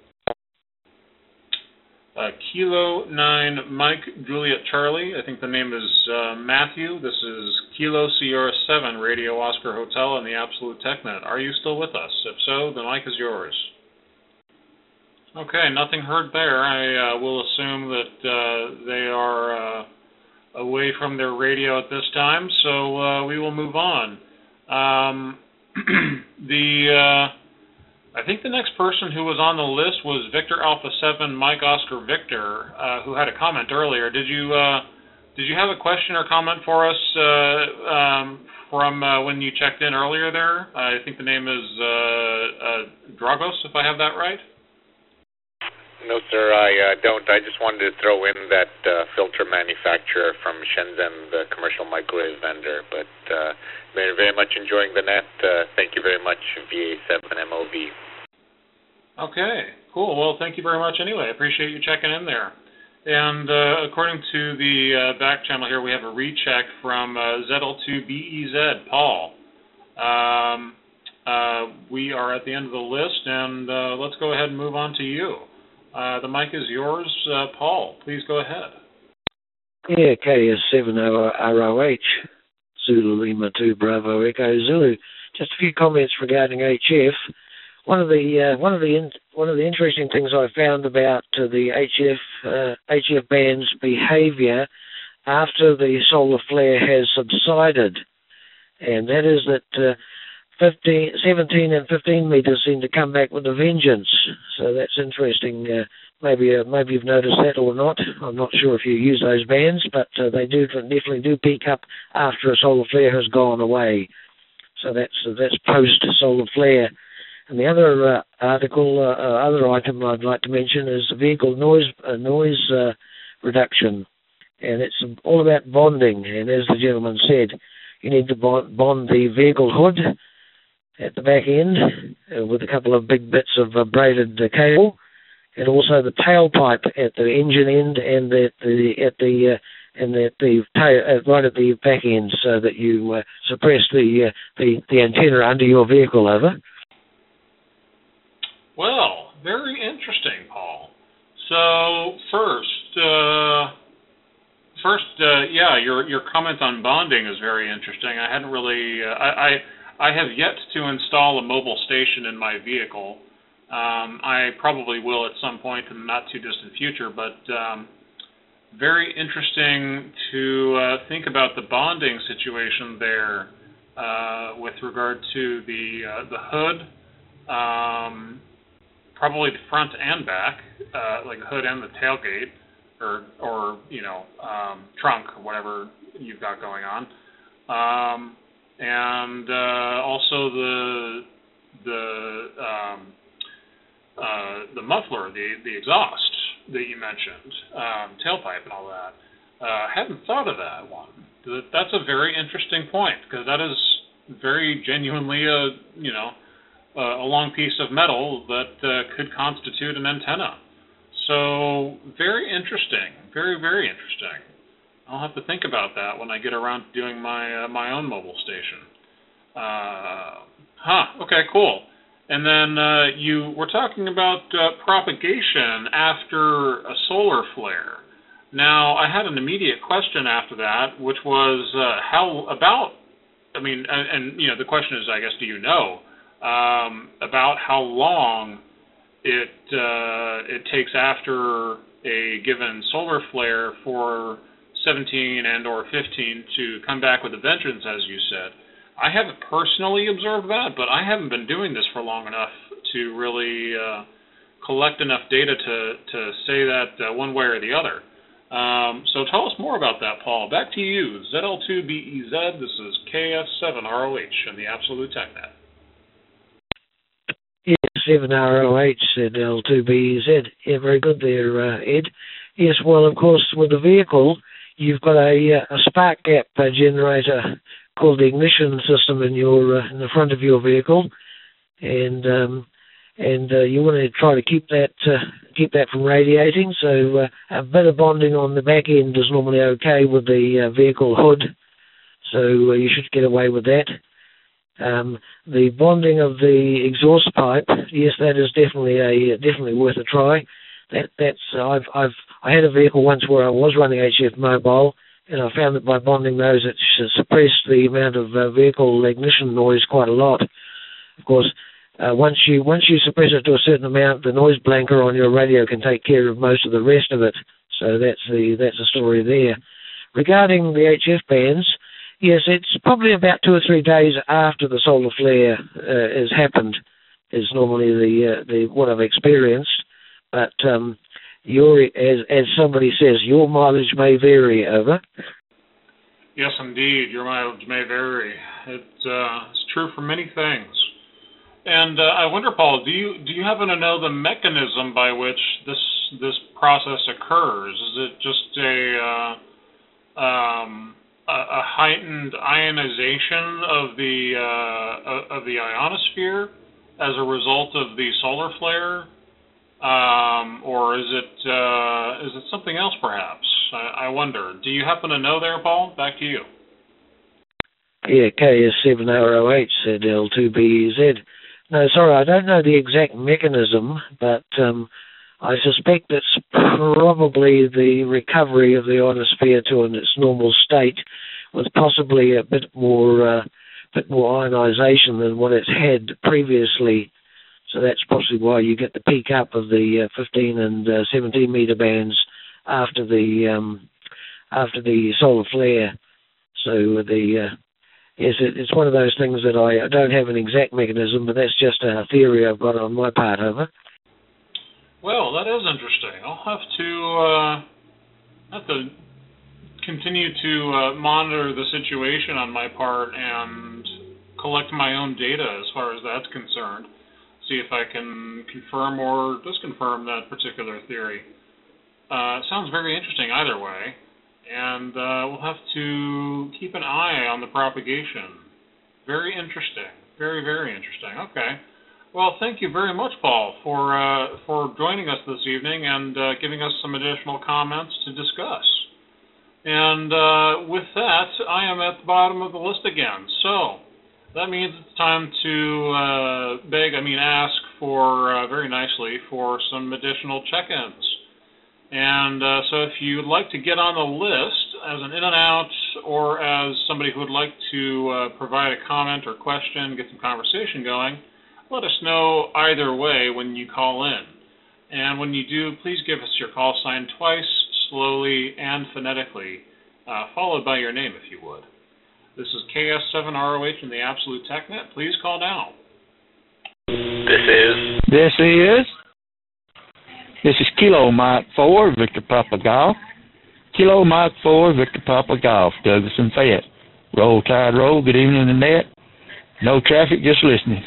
Uh, Kilo nine Mike Juliet Charlie. I think the name is uh, Matthew. This is Kilo Sierra seven Radio Oscar Hotel in the Absolute TechNet. Are you still with us? If so, the mic is yours. Okay, nothing heard there. I uh, will assume that uh, they are uh, away from their radio at this time, so uh, we will move on. Um, the uh, I think the next person who was on the list was Victor Alpha seven, Mike Oscar Victor, uh, who had a comment earlier. Did you uh, did you have a question or comment for us uh, um, from uh, when you checked in earlier there? I think the name is uh, uh, Dragos, if I have that right. No, sir, I uh, don't. I just wanted to throw in that uh, filter manufacturer from Shenzhen, the commercial microwave vendor. But uh, very, very much enjoying the net. Uh, thank you very much, V A seven M O V. Okay, cool. Well, thank you very much anyway. I appreciate you checking in there. And uh, according to the uh, back channel here, we have a recheck from uh, Z L two B E Z, Paul. Um, uh, we are at the end of the list, and uh, let's go ahead and move on to you. Uh, the mic is yours, uh, Paul. Please go ahead. Yeah, K S seven R O H, Zulu Lima two Bravo Echo Zulu. Just a few comments regarding H F. One of the uh, one of the in, one of the interesting things I found about uh, the H F uh, H F band's behaviour after the solar flare has subsided, and that is that uh, fifteen, seventeen and fifteen meters seem to come back with a vengeance. So that's interesting. Uh, maybe uh, maybe you've noticed that or not. I'm not sure if you use those bands, but uh, they do definitely do peak up after a solar flare has gone away. So that's uh, that's post solar flare. And the other uh, article, uh, uh, other item I'd like to mention is vehicle noise uh, noise uh, reduction, and it's all about bonding. And as the gentleman said, you need to bond, bond the vehicle hood at the back end uh, with a couple of big bits of uh, braided uh, cable, and also the tailpipe at the engine end and at the at the uh, and at the tail, uh, right at the back end, so that you uh, suppress the, uh, the the antenna under your vehicle. Over. Well, very interesting, Paul. So first, uh, first, uh, yeah, your your comment on bonding is very interesting. I hadn't really, uh, I, I I have yet to install a mobile station in my vehicle. Um, I probably will at some point in the not too distant future, but um, very interesting to uh, think about the bonding situation there uh, with regard to the uh, the hood. Um, Probably the front and back, uh, like the hood and the tailgate, or or you know um, trunk, or whatever you've got going on, um, and uh, also the the um, uh, the muffler, the the exhaust that you mentioned, um, tailpipe and all that. I uh, hadn't thought of that one. That's a very interesting point, because that is very genuinely a you know. Uh, a long piece of metal that uh, could constitute an antenna. So very interesting, very, very interesting. I'll have to think about that when I get around to doing my uh, my own mobile station. Uh, huh, okay, cool. And then uh, you were talking about uh, propagation after a solar flare. Now, I had an immediate question after that, which was uh, how about, I mean, and, and you know, the question is, I guess, do you know, Um, about how long it uh, it takes after a given solar flare for seventeen and or fifteen to come back with a vengeance, as you said. I haven't personally observed that, but I haven't been doing this for long enough to really uh, collect enough data to, to say that uh, one way or the other. Um, so tell us more about that, Paul. Back to you, Z L two B E Z. This is K S seven R O H and the Absolute TechNet. Yes, seven R O H, Z L two B E Z. Yeah, very good there, uh, Ed. Yes, well, of course, with the vehicle, you've got a, a spark gap uh, generator called the ignition system in your uh, in the front of your vehicle, and um, and uh, you want to try to keep that uh, keep that from radiating. So uh, a bit of bonding on the back end is normally okay with the uh, vehicle hood, so uh, you should get away with that. Um, the bonding of the exhaust pipe, yes, that is definitely a definitely worth a try. That that's I've I've I had a vehicle once where I was running H F Mobile, and I found that by bonding those, it suppressed the amount of uh, vehicle ignition noise quite a lot. Of course, uh, once you once you suppress it to a certain amount, the noise blanker on your radio can take care of most of the rest of it. So that's the that's the story there. Regarding the H F bands. Yes, it's probably about two or three days after the solar flare uh, has happened, is normally the uh, the what I've experienced. But um, your as as somebody says, your mileage may vary. Over. Yes, indeed, your mileage may vary. It, uh, it's true for many things. And uh, I wonder, Paul, do you do you happen to know the mechanism by which this this process occurs? Is it just a uh, um, a, a heightened ionization of the uh, of the ionosphere as a result of the solar flare, um, or is it uh, is it something else perhaps? I, I wonder. Do you happen to know there, Paul? Back to you. Yeah, K S seven R O H said L two B E Z. No, sorry, I don't know the exact mechanism, but um, I suspect it's probably the recovery of the ionosphere to its normal state, with possibly a bit more, uh, bit more ionization than what it's had previously. So that's possibly why you get the peak up of the uh, fifteen and uh, seventeen meter bands after the um, after the solar flare. So the uh, Yes, it's one of those things that I don't have an exact mechanism, but that's just a theory I've got on my part, over. Well, that is interesting. I'll have to uh, have to continue to uh, monitor the situation on my part and collect my own data as far as that's concerned. See if I can confirm or disconfirm that particular theory. Uh, sounds very interesting either way. And uh, we'll have to keep an eye on the propagation. Very interesting. Very, very interesting. Okay. Well, thank you very much, Paul, for uh, for joining us this evening and uh, giving us some additional comments to discuss. And uh, with that, I am at the bottom of the list again. So that means it's time to uh, beg, I mean ask for, uh, very nicely, for some additional check-ins. And uh, so if you'd like to get on the list as an in and out or as somebody who would like to uh, provide a comment or question, get some conversation going, let us know either way when you call in. And when you do, please give us your call sign twice, slowly and phonetically, uh, followed by your name if you would. This is K S seven R O H in the Absolute TechNet. Please call now. This is... This is... This is Kilo Mike four, Victor Papa Golf. Kilo Mike four, Victor Papa Golf, Douglas and Fayette. Roll Tide Roll, good evening, Annette. No traffic, just listening.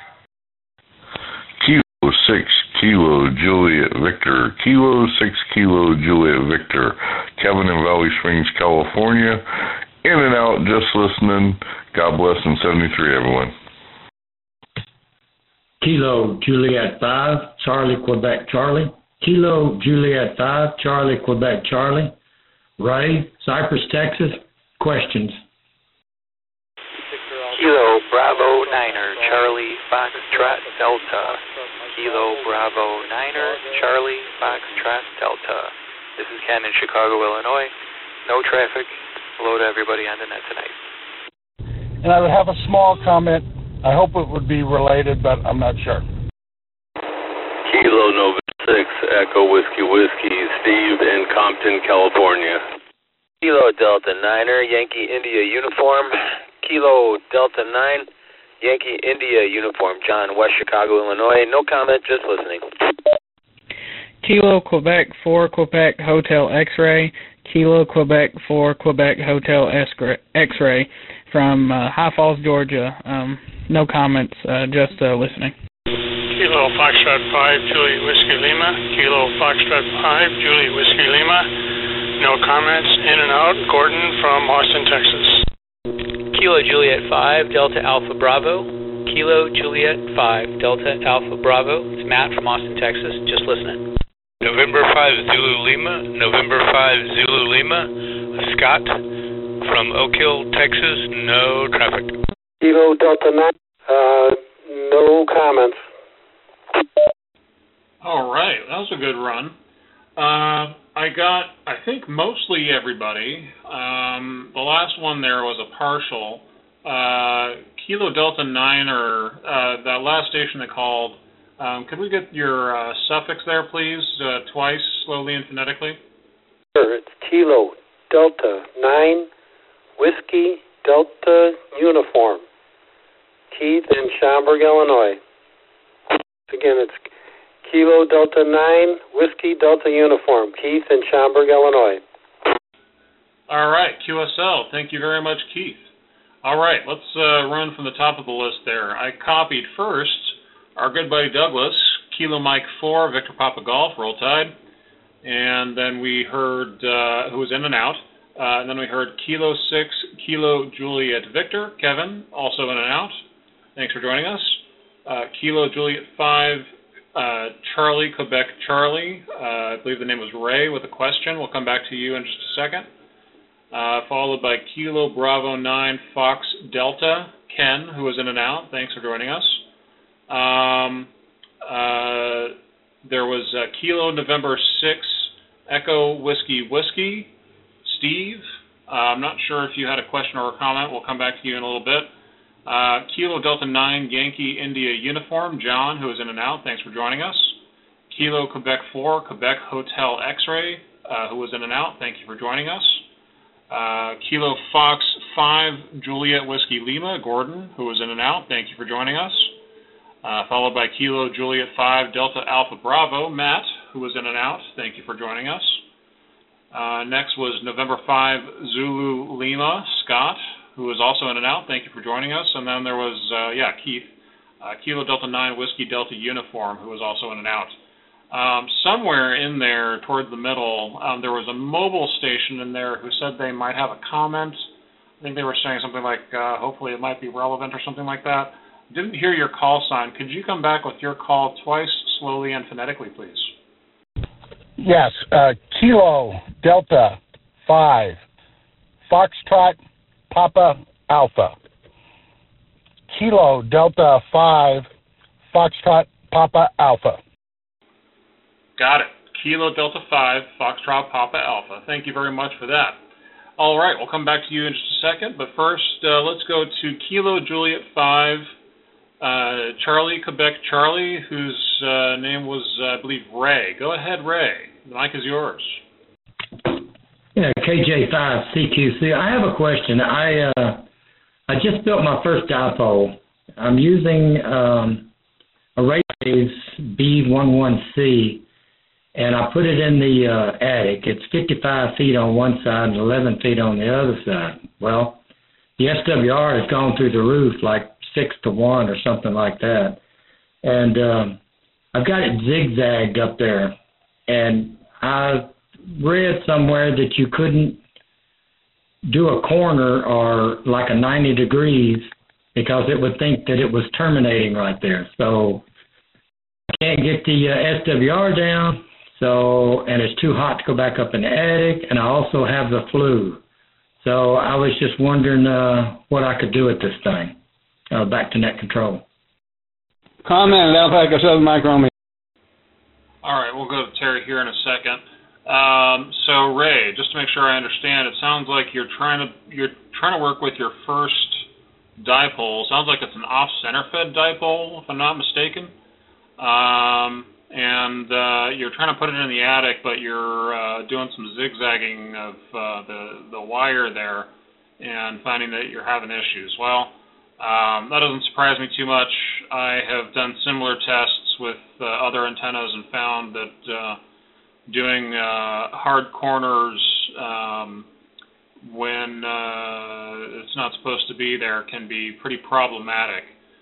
Kilo six, Kilo Juliet Victor. Kilo six, Kilo Juliet Victor. Kevin in Valley Springs, California. In and out, just listening. God bless in seventy-three, everyone. Kilo Juliet five, Charlie Quebec Charlie. Kilo Juliet five, Charlie Quebec Charlie. Ray, Cypress, Texas. Questions. Kilo Bravo Niner, Charlie Foxtrot Delta. Kilo Bravo Niner, Charlie Foxtrot Delta. This is Ken in Chicago, Illinois. No traffic. Hello to everybody on the net tonight. And I would have a small comment. I hope it would be related, but I'm not sure. Kilo Nova six, Echo Whiskey Whiskey, Steve in Compton, California. Kilo Delta Niner, Yankee India Uniform. Kilo Delta nine, Yankee India Uniform, John, West Chicago, Illinois. No comment, just listening. Kilo Quebec four, Quebec Hotel X-Ray. Kilo Quebec four, Quebec Hotel X-Ray from uh, High Falls, Georgia. Um, no comments, uh, just uh, listening. Kilo Foxtrot five, Julie Whiskey Lima. Kilo Foxtrot five, Julie Whiskey Lima. No comments, in and out. Gordon from Austin, Texas. Kilo Juliet five, Delta Alpha Bravo. Kilo Juliet five, Delta Alpha Bravo. It's Matt from Austin, Texas, just listening. November five, Zulu Lima. November five, Zulu Lima. Scott from Oak Hill, Texas. No traffic. Kilo Delta nine. Uh, no comments. All right, that was a good run. Uh, I got, I think, mostly everybody. Um, the last one there was a partial. Uh, Kilo Delta nine, or uh, that last station that called, um, could we get your uh, suffix there, please, uh, twice, slowly and phonetically? Sure, it's Kilo Delta nine, Whiskey Delta Uniform. Keith in Schaumburg, Illinois. Again, it's Kilo Delta nine, Whiskey Delta Uniform, Keith in Schaumburg, Illinois. All right, Q S L. Thank you very much, Keith. All right, let's uh, run from the top of the list there. I copied first our good buddy Douglas, Kilo Mike four, Victor Papa Golf, Roll Tide. And then we heard, uh, who was in and out. Uh, and then we heard Kilo six, Kilo Juliet Victor, Kevin, also in and out. Thanks for joining us. Uh, Kilo Juliet five, uh, Charlie, Quebec Charlie. Uh, I believe the name was Ray with a question. We'll come back to you in just a second. Uh, followed by Kilo Bravo nine, Fox Delta, Ken, who was in and out. Thanks for joining us. Um, uh, there was uh, Kilo November six, Echo Whiskey Whiskey, Steve. Uh, I'm not sure if you had a question or a comment. We'll come back to you in a little bit. Uh, Kilo Delta nine, Yankee India Uniform, John, who is in and out. Thanks for joining us. Kilo Quebec four, Quebec Hotel X-Ray, uh, who was in and out. Thank you for joining us. Uh, Kilo Fox five, Juliet Whiskey Lima, Gordon, who was in and out. Thank you for joining us. Uh, followed by Kilo Juliet five, Delta Alpha Bravo, Matt, who was in and out. Thank you for joining us. Uh, next was November five, Zulu Lima, Scott, who was also in and out. Thank you for joining us. And then there was, uh, yeah, Keith, uh, Kilo Delta nine, Whiskey Delta Uniform, who was also in and out. Um, somewhere in there, toward the middle, um, there was a mobile station in there who said they might have a comment. I think they were saying something like, uh, hopefully it might be relevant or something like that. Didn't hear your call sign. Could you come back with your call twice, slowly and phonetically, please? Yes, uh, Kilo Delta five, Foxtrot Papa Alpha. Kilo Delta five, Foxtrot Papa Alpha. Got it. Kilo Delta five, Foxtrot Papa Alpha. Thank you very much for that. All right, we'll come back to you in just a second, but first uh, let's go to Kilo Juliet five, uh, Charlie, Quebec Charlie, whose uh, name was, uh, I believe, Ray. Go ahead, Ray. The mic is yours. Yeah, K J five C Q C. I have a question. I uh, I just built my first dipole. I'm using um, a Ray's B eleven C, and I put it in the uh, attic. It's fifty-five feet on one side and eleven feet on the other side. Well, the S W R has gone through the roof like six to one or something like that. And um, I've got it zigzagged up there. And I read somewhere that you couldn't do a corner or like a ninety degrees because it would think that it was terminating right there. So I can't get the uh, S W R down. So, and it's too hot to go back up in the attic, and I also have the flu. So I was just wondering uh, what I could do with this thing. Uh, back to net control. Comment, Alpaca Southern Mike Romeo. All right, we'll go to Terry here in a second. Um, so Ray, just to make sure I understand, it sounds like you're trying to you're trying to work with your first dipole. Sounds like it's an off-center fed dipole, if I'm not mistaken. Um, and uh, you're trying to put it in the attic, but you're uh, doing some zigzagging of uh, the the wire there, and finding that you're having issues. Well, um, that doesn't surprise me too much. I have done similar tests with uh, other antennas and found that uh, doing uh, hard corners um, when uh, it's not supposed to be there can be pretty problematic.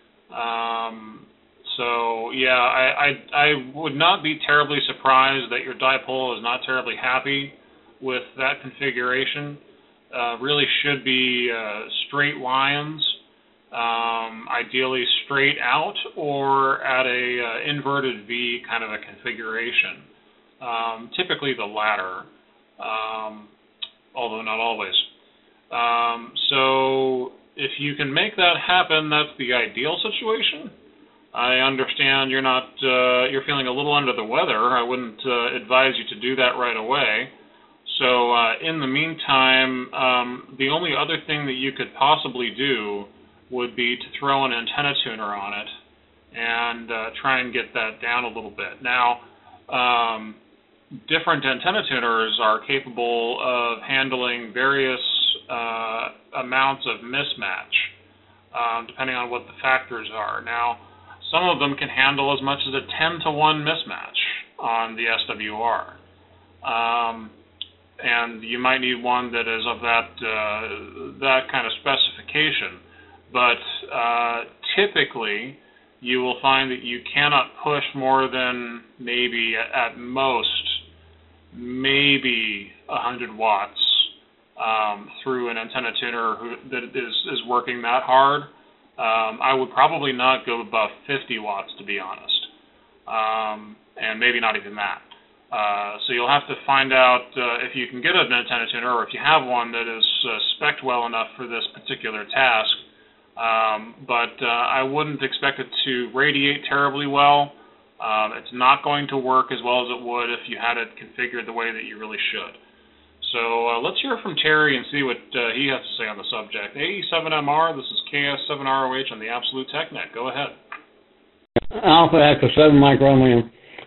Um, so yeah, I, I, I would not be terribly surprised that your dipole is not terribly happy with that configuration. Uh, really should be uh, straight lines, um, ideally straight out or at a uh, inverted V kind of a configuration. Um, typically the latter, um, although not always. Um, so if you can make that happen, that's the ideal situation. I understand you're not, uh, you're feeling a little under the weather. I wouldn't uh, advise you to do that right away. So uh, in the meantime, um, the only other thing that you could possibly do would be to throw an antenna tuner on it and uh, try and get that down a little bit. Now, um, different antenna tuners are capable of handling various uh, amounts of mismatch, um, depending on what the factors are. Now, some of them can handle as much as a ten to one mismatch on the S W R. Um, and you might need one that is of that uh, that kind of specification. But uh, typically, you will find that you cannot push more than maybe at most, maybe one hundred watts um, through an antenna tuner who, that is, is working that hard. Um, I would probably not go above fifty watts, to be honest, um, and maybe not even that. Uh, so you'll have to find out uh, if you can get an antenna tuner, or if you have one that is uh, spec'd well enough for this particular task. Um, but uh, I wouldn't expect it to radiate terribly well. Um, it's not going to work as well as it would if you had it configured the way that you really should. So uh, let's hear from Terry and see what uh, he has to say on the subject. A E seven M R, this is K S seven R O H on the Absolute TechNet. Go ahead. Alpha Echo seven Mike Romeo.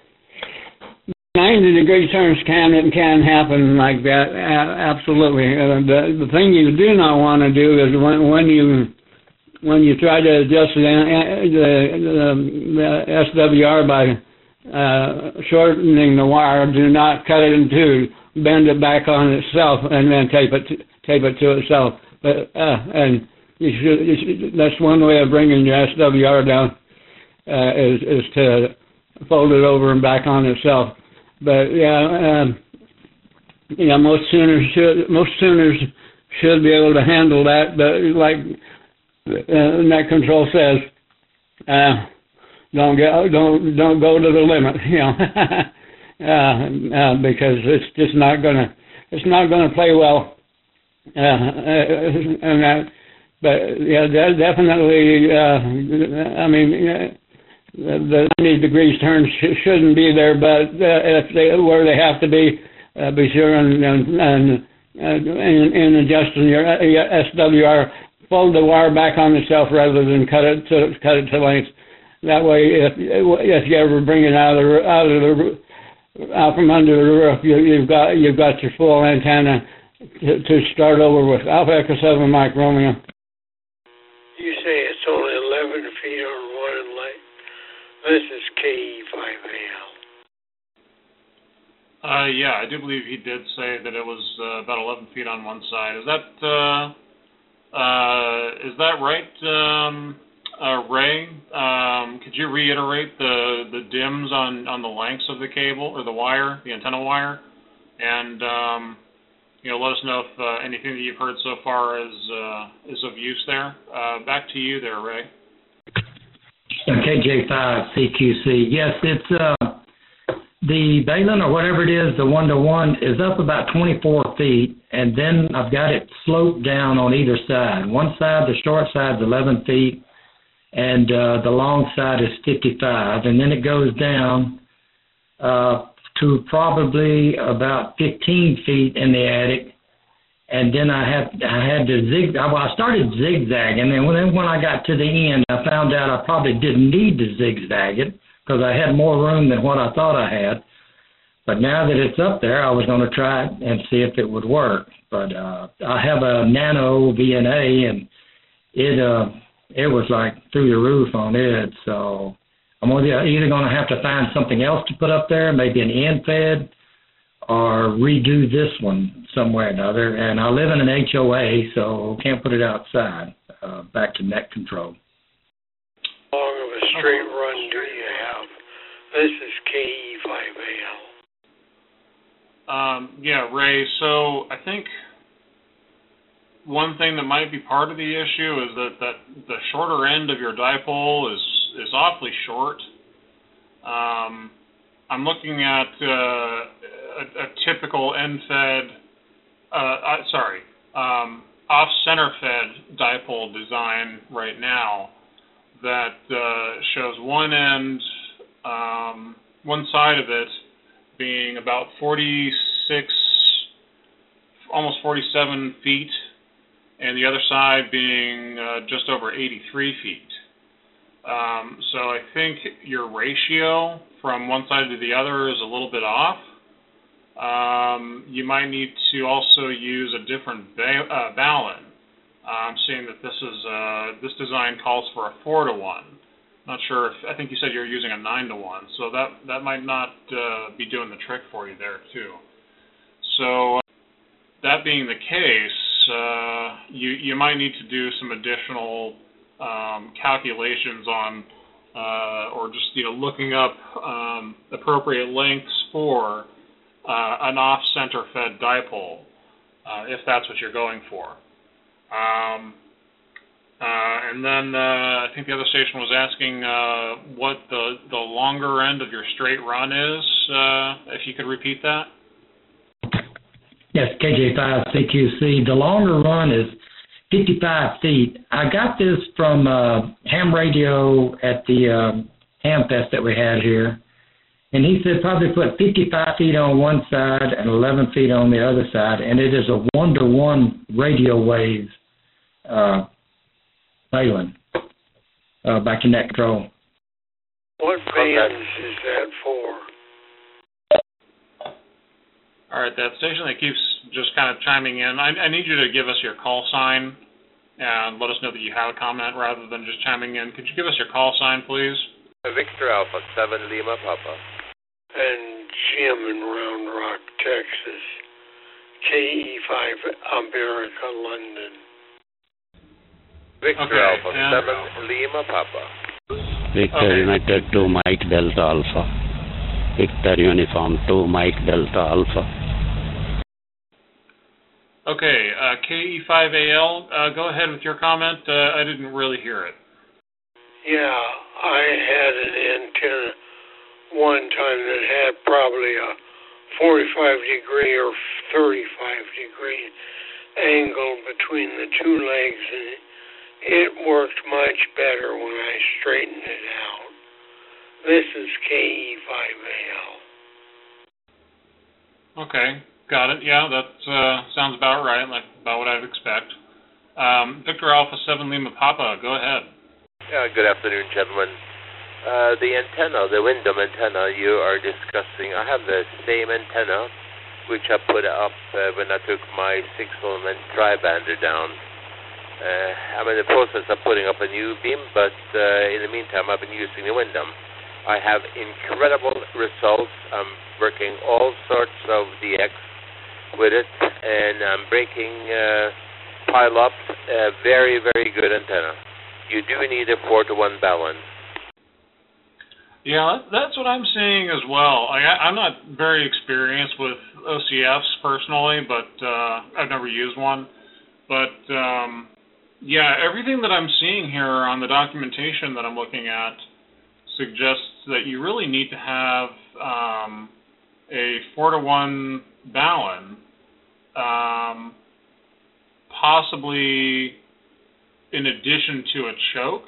ninety degree turns can and can happen like that. A- absolutely. Uh, the the thing you do not want to do is when when you when you try to adjust the the, the, the S W R by uh, shortening the wire, do not cut it in two. Bend it back on itself and then tape it to, tape it to itself. But uh, and you should, you should, that's one way of bringing your S W R down uh, is is to fold it over and back on itself. But yeah, um, yeah, most tuners should most tuners should be able to handle that. But like uh, Net Control says, uh, don't get don't don't go to the limit, you know. Uh, uh, because it's just not gonna, it's not gonna play well. Uh, and that, but yeah, de- definitely. Uh, I mean, uh, the ninety degrees turn sh- shouldn't be there, but uh, if they where they have to be, uh, be sure and and, and uh, in, in adjusting your, your S W R, fold the wire back on itself rather than cut it to cut it to length. That way, if if you ever bring it out of the out of the out from under the roof, you, you've got you've got your full antenna to, to start over with. Alpha Echo seven Mike Romeo. You say it's only eleven feet on one light. This is K E five A L. Uh, yeah, I do believe he did say that it was uh, about eleven feet on one side. Is that uh, uh, is that right? Um, Uh, Ray, um, could you reiterate the, the D I Ms on, on the lengths of the cable or the wire, the antenna wire, and um, you know, let us know if uh, anything that you've heard so far is uh, is of use there. Uh, back to you there, Ray. K J five C Q C. Yes, it's uh, the Balun or whatever it is. The one to one is up about twenty-four feet, and then I've got it sloped down on either side. One side, the short side, is eleven feet. And uh, the long side is fifty-five, and then it goes down uh, to probably about fifteen feet in the attic, and then I had I had to zig. Well, I started zigzagging, and when when I got to the end, I found out I probably didn't need to zigzag it because I had more room than what I thought I had. But now that it's up there, I was going to try it and see if it would work. But uh, I have a Nano V N A, and it. Uh, It was like through the roof on it, so I'm either going to have to find something else to put up there, maybe an end fed, or redo this one somewhere or another. And I live in an H O A, so can't put it outside. Uh, back to Net Control. How long of a straight run do you have? This is K E five A L. Um, yeah, Ray, so I think one thing that might be part of the issue is that, that the shorter end of your dipole is, is awfully short. Um, I'm looking at uh, a, a typical end-fed, uh, uh, sorry, um, off-center fed dipole design right now that uh, shows one end, um, one side of it being about forty-six, almost forty-seven feet, and the other side being uh, just over eighty-three feet. Um, so I think your ratio from one side to the other is a little bit off. Um, you might need to also use a different ba- uh, Balun. I'm seeing that this is uh, this design calls for a four to one. Not sure if, I think you said you're using a nine to one, so that, that might not uh, be doing the trick for you there, too. So, uh, that being the case, uh, you, you might need to do some additional um, calculations on, uh, or just, you know, looking up um, appropriate lengths for uh, an off-center fed dipole, uh, if that's what you're going for. Um, Uh, and then uh, I think the other station was asking uh, what the, the longer end of your straight run is, uh, if you could repeat that. Yes, K J five C Q C. The longer run is fifty-five feet. I got this from uh, ham radio at the um, ham fest that we had here. And he said probably put fifty-five feet on one side and eleven feet on the other side. And it is a one-to-one radio wave uh Balun, uh, back in that control. What bands is that for? All right, that station that keeps just kind of chiming in, I, I need you to give us your call sign and let us know that you have a comment rather than just chiming in. Could you give us your call sign, please? Victor Alpha seven Lima Papa. And Jim in Round Rock, Texas. K E five America, London. Victor okay, Alpha seven Lima Papa. Victor okay. United two Mike Delta Alpha. Victor Uniform two Mike Delta Alpha. Okay, uh, K E five A L, uh, go ahead with your comment. Uh, I didn't really hear it. Yeah, I had an antenna one time that had probably a forty-five degree or thirty-five degree angle between the two legs, and it worked much better when I straightened it out. This is K E five A L. Okay, got it. Yeah, that uh, sounds about right, like about what I'd expect. Um, Victor Alpha seven Lima Papa, go ahead. Yeah, good afternoon, gentlemen. Uh, the antenna, the Wyndham antenna you are discussing, I have the same antenna which I put up uh, when I took my six-element tri-bander down. Uh, I'm in the process of putting up a new beam, but uh, in the meantime, I've been using the Wyndham. I have incredible results. I'm working all sorts of D X with it, and I'm breaking uh, pile-ups. Uh, very, very good antenna. You do need a four to one balance. Yeah, that's what I'm seeing as well. I, I'm not very experienced with O C Fs personally, but uh, I've never used one. But um, yeah, everything that I'm seeing here on the documentation that I'm looking at suggests that you really need to have um, a four to one Balun, um, possibly in addition to a choke.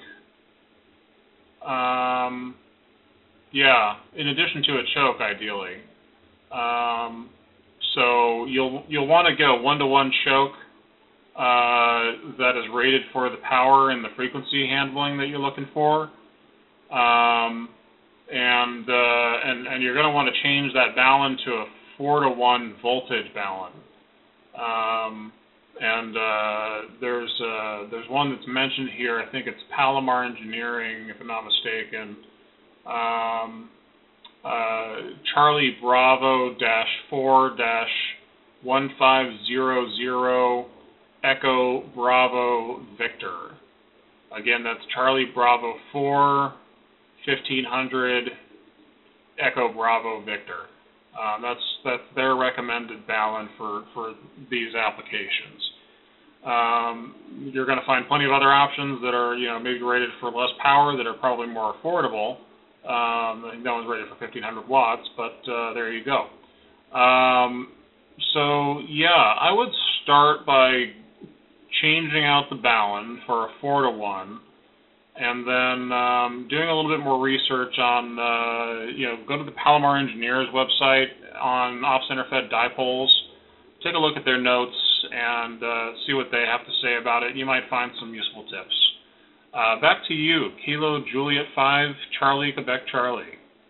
Um, yeah, in addition to a choke, ideally. Um, so you'll you'll want to get a one to one choke uh, that is rated for the power and the frequency handling that you're looking for, um, and uh, and and you're going to want to change that Balun to a four to one voltage Balun. Um, and uh, there's uh, there's one that's mentioned here. I think it's Palomar Engineering, if I'm not mistaken. Um, uh, Charlie Bravo dash four dash one five zero zero Echo Bravo Victor. Again, that's Charlie Bravo four fifteen hundred Echo Bravo Victor. Um, that's that's their recommended Balun for for these applications. Um, you're going to find plenty of other options that are, you know, maybe rated for less power, that are probably more affordable. Um, I think that one's rated for fifteen hundred watts, but uh, there you go. Um, so yeah, I would start by changing out the Balun for a four to one, and then um, doing a little bit more research on, uh, you know, go to the Palomar Engineers website on off-center fed dipoles, take a look at their notes, and uh, see what they have to say about it. You might find some useful tips. Uh, back to you, Kilo Juliet five, Charlie, Quebec, Charlie.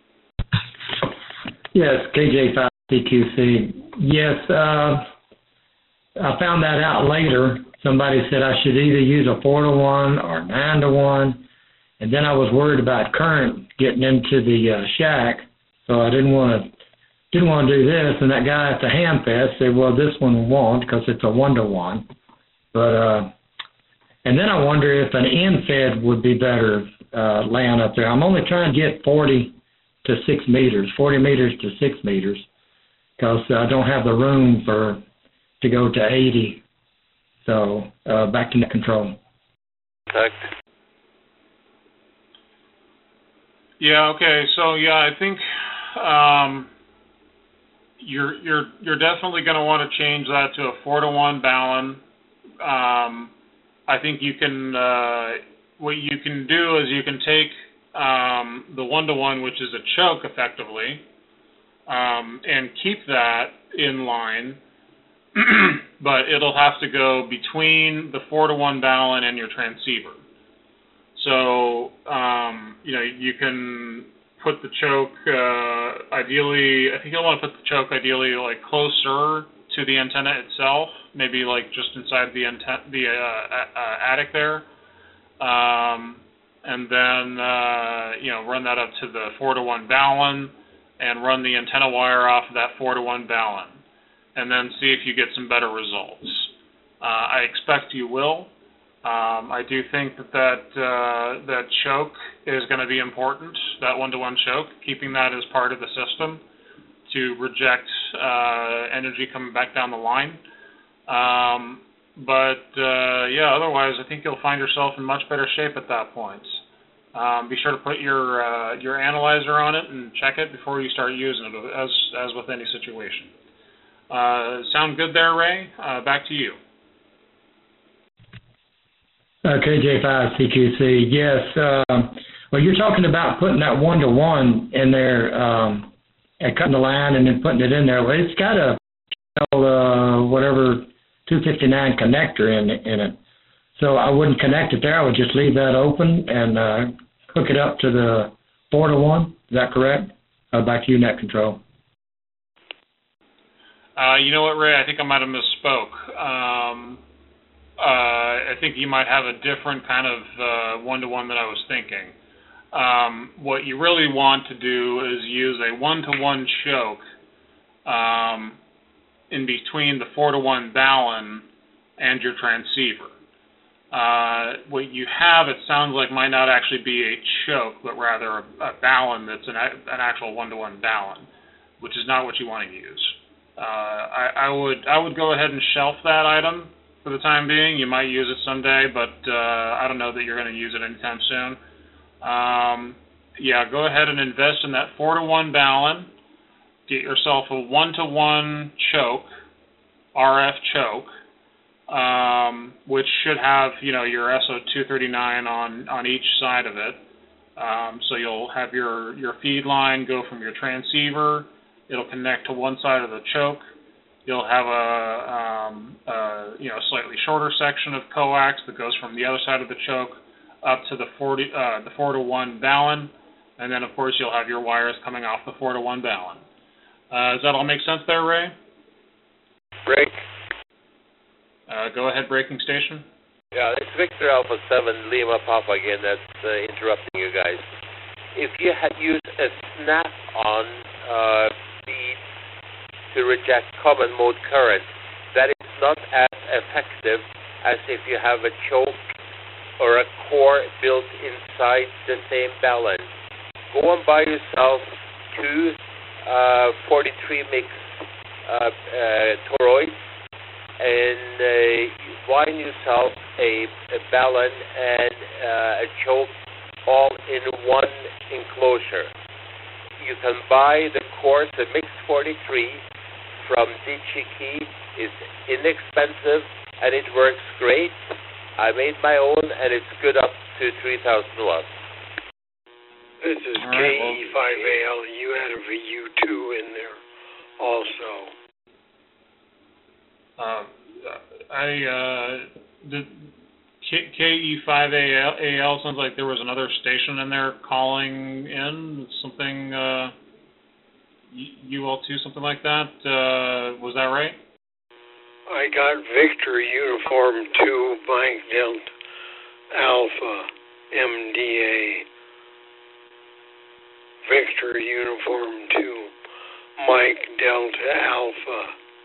Yes, K J five C Q C. Yes, uh, I found that out later. Somebody said I should either use a four to one or nine to one, And then I was worried about current getting into the uh, shack, so I didn't want to didn't want to do this. And that guy at the ham fest said, well, this one won't because it's a one-to-one. But uh, and then I wonder if an end-fed would be better uh, laying up there. I'm only trying to get forty to six meters, forty meters to six meters, because I don't have the room for to go to eighty. So uh, back to net control. Correct. Yeah. Okay. So yeah, I think um, you're you're you're definitely going to want to change that to a four to one Ballon. Um, I think you can. Uh, what you can do is you can take um, the one to one, which is a choke, effectively, um, and keep that in line. But it'll have to go between the four to one Ballon and your transceiver. So, um, you know, you can put the choke, uh, ideally, I think you'll want to put the choke ideally like closer to the antenna itself, maybe like just inside the antenna, the uh, uh, attic there. Um, and then, uh, you know, run that up to the four to one Ballon and run the antenna wire off of that four to one Ballon. And then see if you get some better results. Uh, I expect you will. Um, I do think that that, uh, that choke is going to be important, that one-to-one choke, keeping that as part of the system to reject uh, energy coming back down the line. Um, but, uh, yeah, otherwise I think you'll find yourself in much better shape at that point. Um, be sure to put your uh, your analyzer on it and check it before you start using it, as, as with any situation. Uh, sound good there, Ray? Uh, back to you. Uh, K J five C Q C, yes. Uh, well, you're talking about putting that one-to-one in there um, and cutting the line and then putting it in there. Well, it's got a uh, whatever two fifty-nine connector in it, in it. So I wouldn't connect it there. I would just leave that open and uh, hook it up to the four to one. Is that correct? Uh, back to you, net control. Uh, you know what, Ray? I think I might have misspoke. Um, uh, I think you might have a different kind of uh, one-to-one than I was thinking. Um, what you really want to do is use a one-to-one choke um, in between the four to one Ballon and your transceiver. Uh, what you have, it sounds like, might not actually be a choke, but rather a, a Ballon that's an, an actual one-to-one Ballon, which is not what you want to use. Uh, I, I would I would go ahead and shelf that item for the time being. You might use it someday, but uh, I don't know that you're going to use it anytime soon. Um, yeah, go ahead and invest in that four to one Ballon. Get yourself a one to one choke, R F choke, um, which should have, you know, your S O two thirty-nine on on each side of it. Um, so you'll have your your feed line go from your transceiver. It'll connect to one side of the choke. You'll have a, um, a you know slightly shorter section of coax that goes from the other side of the choke up to the forty uh, the four to one Ballon, and then of course you'll have your wires coming off the four to one Ballon. Uh, does that all make sense there, Ray? Break. Uh, go ahead, breaking station. Yeah, it's Victor Alpha seven Lima Papa again. That's uh, interrupting you guys. If you had used a snap-on uh, feed to reject common mode current, that is not as effective as if you have a choke or a core built inside the same Ballon. Go and buy yourself two uh, forty-three mix uh, uh, toroids and uh, wind yourself a, a Ballon and uh, a choke all in one enclosure. You can buy the core, the Mix forty-three from DigiKey. It's inexpensive and it works great. I made my own and it's good up to three thousand watts. This is K E five A L. You had a V U two in there also. Uh, I uh, did K E five A L sounds like there was another station in there calling in something. Uh, U L two, something like that. Uh, was that right? I got Victor Uniform two Mike Delta Alpha M D A, Victor Uniform two, Mike Delta Alpha.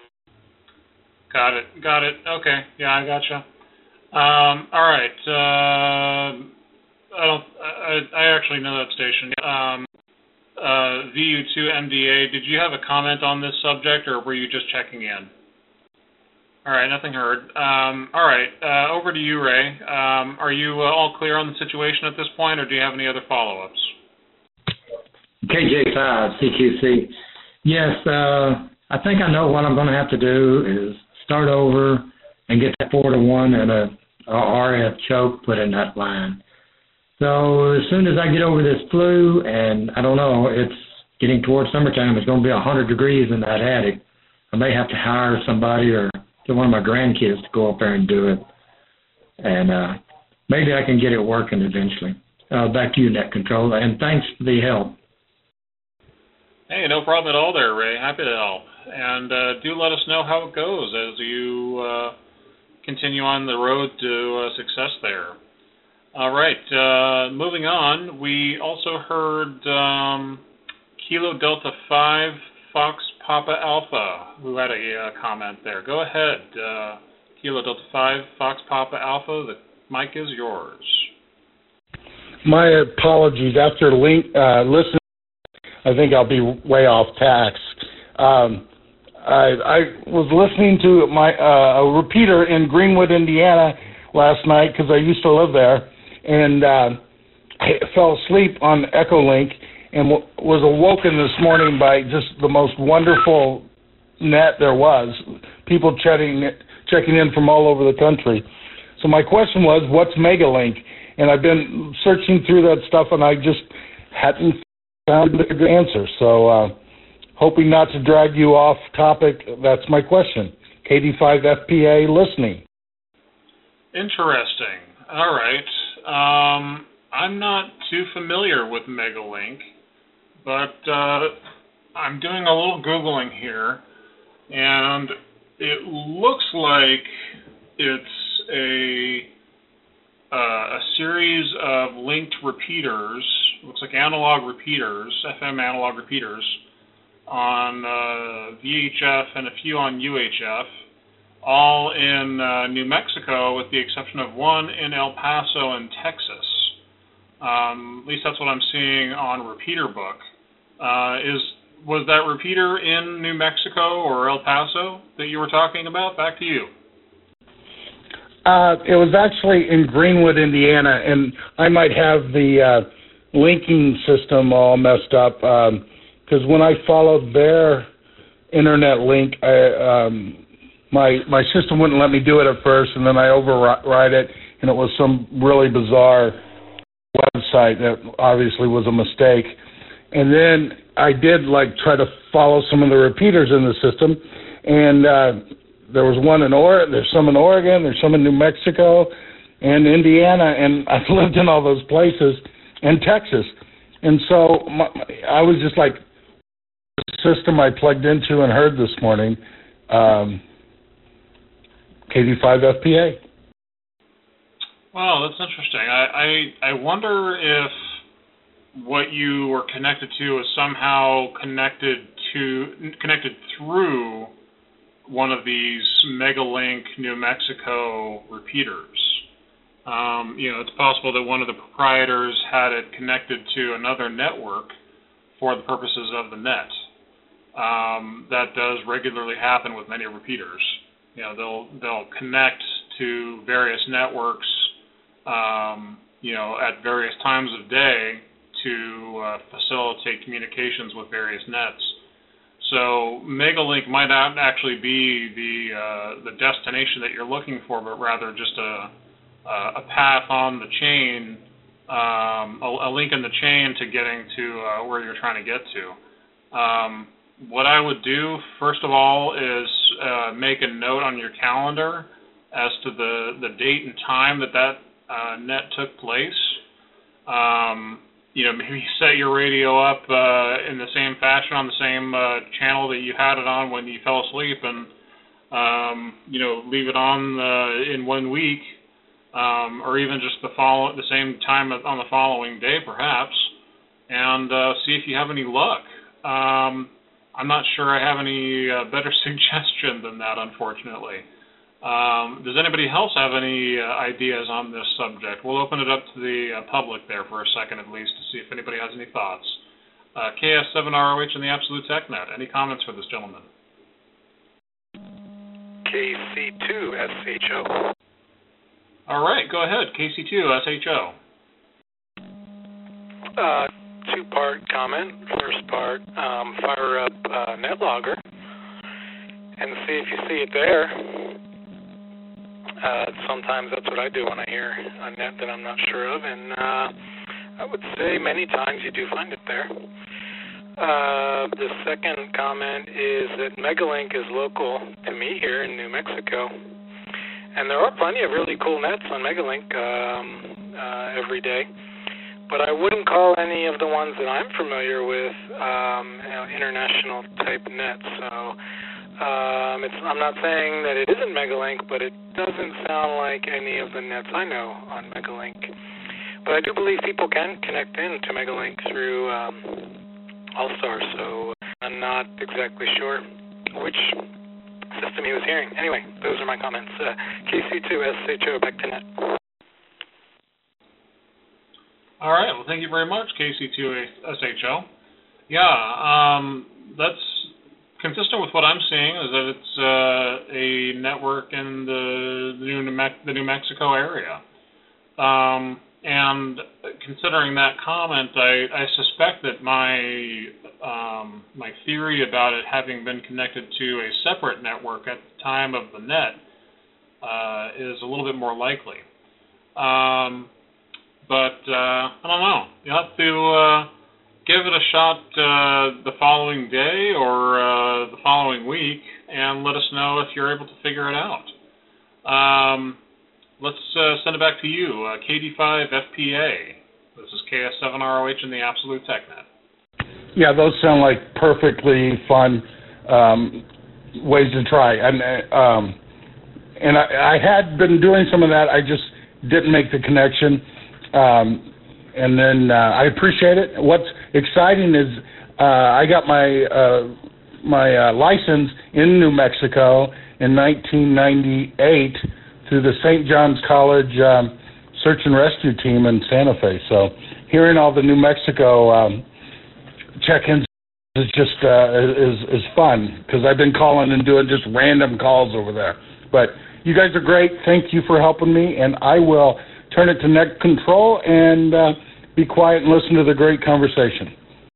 Got it. Got it. Okay. Yeah, I gotcha. Um, all right. Uh, I don't. I, I actually know that station. Um, uh, V U two M D A. Did you have a comment on this subject, or were you just checking in? All right. Nothing heard. Um, all right. Uh, over to you, Ray. Um, are you uh, all clear on the situation at this point, or do you have any other follow-ups? K J five C Q C. Yes. Uh, I think I know what I'm going to have to do is start over and get that four to one and a, a R F choke put in that line. So as soon as I get over this flu, and I don't know, it's getting towards summertime, it's going to be one hundred degrees in that attic. I may have to hire somebody or get one of my grandkids to go up there and do it. And uh, maybe I can get it working eventually. Uh, back to you, Net Control, and thanks for the help. Hey, no problem at all there, Ray. Happy to help. And uh, do let us know how it goes as you uh, continue on the road to uh, success there. All right, uh, moving on, we also heard um, Kilo Delta five Fox Papa Alpha, who had a uh, comment there. Go ahead, uh, Kilo Delta five Fox Papa Alpha. The mic is yours. My apologies. After link, uh, listening, I think I'll be way off tax. Um, I, I was listening to my uh, a repeater in Greenwood, Indiana last night because I used to live there, and uh, I fell asleep on Echolink and w- was awoken this morning by just the most wonderful net there was, people checking, checking in from all over the country. So my question was, what's Megalink? And I've been searching through that stuff, and I just hadn't found a good answer. So uh, hoping not to drag you off topic, that's my question. K D five F P A listening. Interesting. All right. Um, I'm not too familiar with Megalink, but uh, I'm doing a little Googling here, and it looks like it's a uh, a series of linked repeaters. Looks like analog repeaters, F M analog repeaters, on uh, V H F and a few on U H F, all in uh, New Mexico with the exception of one in El Paso and Texas. Um, at least that's what I'm seeing on Repeater Book. Uh, is was that repeater in New Mexico or El Paso that you were talking about? Back to you. Uh, it was actually in Greenwood, Indiana, and I might have the uh, linking system all messed up because um, when I followed their internet link, I, um, my my system wouldn't let me do it at first, and then I override it, and it was some really bizarre website that obviously was a mistake. And then I did like try to follow some of the repeaters in the system, and uh, there was one in Oregon, there's some in Oregon, there's some in New Mexico and Indiana, and I've lived in all those places, and Texas. And so my, I was just like, the system I plugged into and heard this morning, um, K D five F P A. Well, that's interesting. I, I, I wonder if what you were connected to is somehow connected to connected through one of these Megalink New Mexico repeaters. Um, you know, it's possible that one of the proprietors had it connected to another network for the purposes of the net. Um, that does regularly happen with many repeaters. You know, they'll they'll connect to various networks, um, you know, at various times of day to uh, facilitate communications with various nets. So Megalink might not actually be the uh, the destination that you're looking for, but rather just a a path on the chain, um, a, a link in the chain to getting to uh, where you're trying to get to. Um, what I would do, first of all, is uh, make a note on your calendar as to the, the date and time that that uh, net took place. Um, you know, maybe set your radio up uh, in the same fashion on the same uh, channel that you had it on when you fell asleep, and um, you know, leave it on uh, in one week. um, or even just the follow the same time on the following day, perhaps, and uh, see if you have any luck. Um, I'm not sure I have any uh, better suggestion than that, unfortunately. Um, does anybody else have any uh, ideas on this subject? We'll open it up to the uh, public there for a second at least to see if anybody has any thoughts. Uh, K S seven R O H and the Absolute TechNet. Any comments for this gentleman? K C two S H O. All right, go ahead. K C two S H O. Uh, two-part comment. First part, um, fire up uh, NetLogger and see if you see it there. Uh, sometimes that's what I do when I hear a net that I'm not sure of, and uh, I would say many times you do find it there. Uh, the second comment is that Megalink is local to me here in New Mexico, and there are plenty of really cool nets on Megalink um, uh, every day, but I wouldn't call any of the ones that I'm familiar with um, you know, international type nets. So um, it's, I'm not saying that it isn't Megalink, but it doesn't sound like any of the nets I know on Megalink. But I do believe people can connect in to Megalink through um, All-Star, so I'm not exactly sure which system he was hearing. Anyway, those are my comments. Uh, K C two S H O, back to net. All right, well, thank you very much, K C two S H O. Yeah, um, that's consistent with what I'm seeing, is that it's uh, a network in the, the, New, Me- the New Mexico area. Um, and considering that comment, I, I suspect that my um, my theory about it having been connected to a separate network at the time of the net uh, is a little bit more likely. Um, but uh, I don't know. You'll have to uh, give it a shot uh, the following day or uh, the following week and let us know if you're able to figure it out. Um, let's uh, send it back to you, uh, K D five F P A. This is K S seven R O H and the Absolute TechNet. Yeah, those sound like perfectly fun um, ways to try. And um, and I, I had been doing some of that. I just didn't make the connection. Um, and then uh, I appreciate it. What's exciting is uh, I got my uh, my uh, license in New Mexico in nineteen ninety-eight through the Saint John's College um, Search and Rescue Team in Santa Fe. So hearing all the New Mexico um, check-ins is just uh, is is fun because I've been calling and doing just random calls over there. But you guys are great. Thank you for helping me, and I will turn it to net control and uh, be quiet and listen to the great conversation.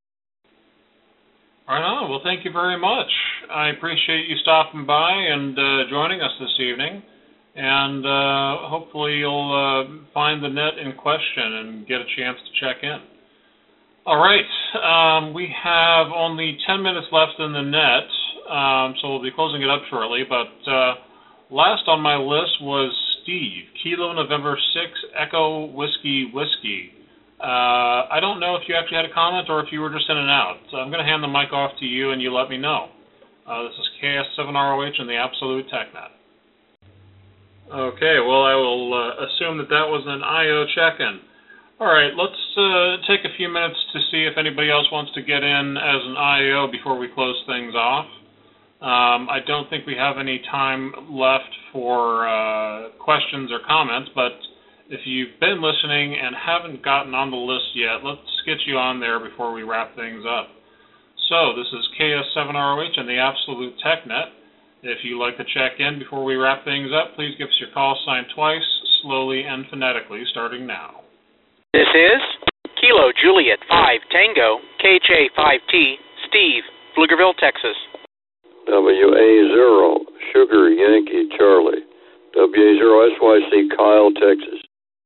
Right on. Well, thank you very much. I appreciate you stopping by and uh, joining us this evening. And uh, hopefully you'll uh, find the net in question and get a chance to check in. All right. Um, we have only ten minutes left in the net, um, so we'll be closing it up shortly. But uh, last on my list was Steve, Kilo November six, Echo Whiskey Whiskey. Uh, I don't know if you actually had a comment or if you were just in and out. So I'm going to hand the mic off to you and you let me know. Uh, this is K S seven R O H and the Absolute TechNet. Okay, well, I will uh, assume that that was an I O check-in. All right, let's uh, take a few minutes to see if anybody else wants to get in as an I O before we close things off. Um, I don't think we have any time left for uh, questions or comments, but if you've been listening and haven't gotten on the list yet, let's get you on there before we wrap things up. So this is K S seven R O H and the Absolute TechNet. If you'd like to check in before we wrap things up, please give us your call sign twice, slowly and phonetically, starting now. This is Kilo Juliet five Tango, K H A five T, Steve, Pflugerville, Texas. W A zero, Sugar Yankee Charlie. W A zero S Y C, Kyle, Texas.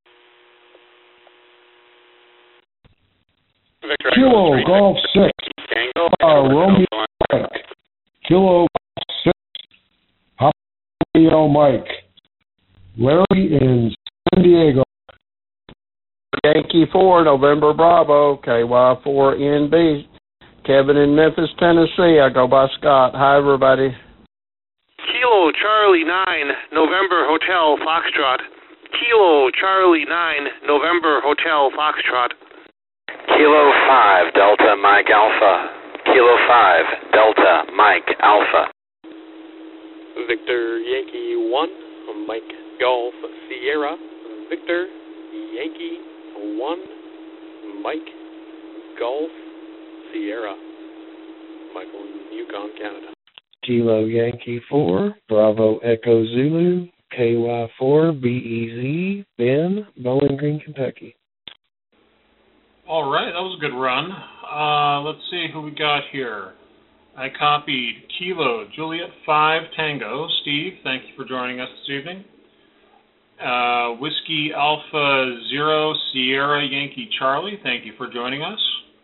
Kilo Golf six, uh, Romeo Mike. Kilo six, Romeo Mike. Larry in San Diego. Yankee four, November Bravo, K Y four N B. Kevin in Memphis, Tennessee. I go by Scott. Hi, everybody. Kilo Charlie nine, November Hotel Foxtrot. Kilo Charlie nine, November Hotel Foxtrot. Kilo five, Delta Mike Alpha. Kilo five, Delta Mike Alpha. Victor Yankee one, Mike Golf Sierra. Victor Yankee one, Mike Golf Sierra. Michael in Yukon, Canada. Kilo Yankee four, Bravo Echo Zulu, K Y four, B E Z, Ben, Bowling Green, Kentucky. All right, that was a good run. Uh, let's see who we got here. I copied Kilo Juliet five Tango. Steve, thank you for joining us this evening. Uh, Whiskey Alpha Zero Sierra Yankee Charlie, thank you for joining us.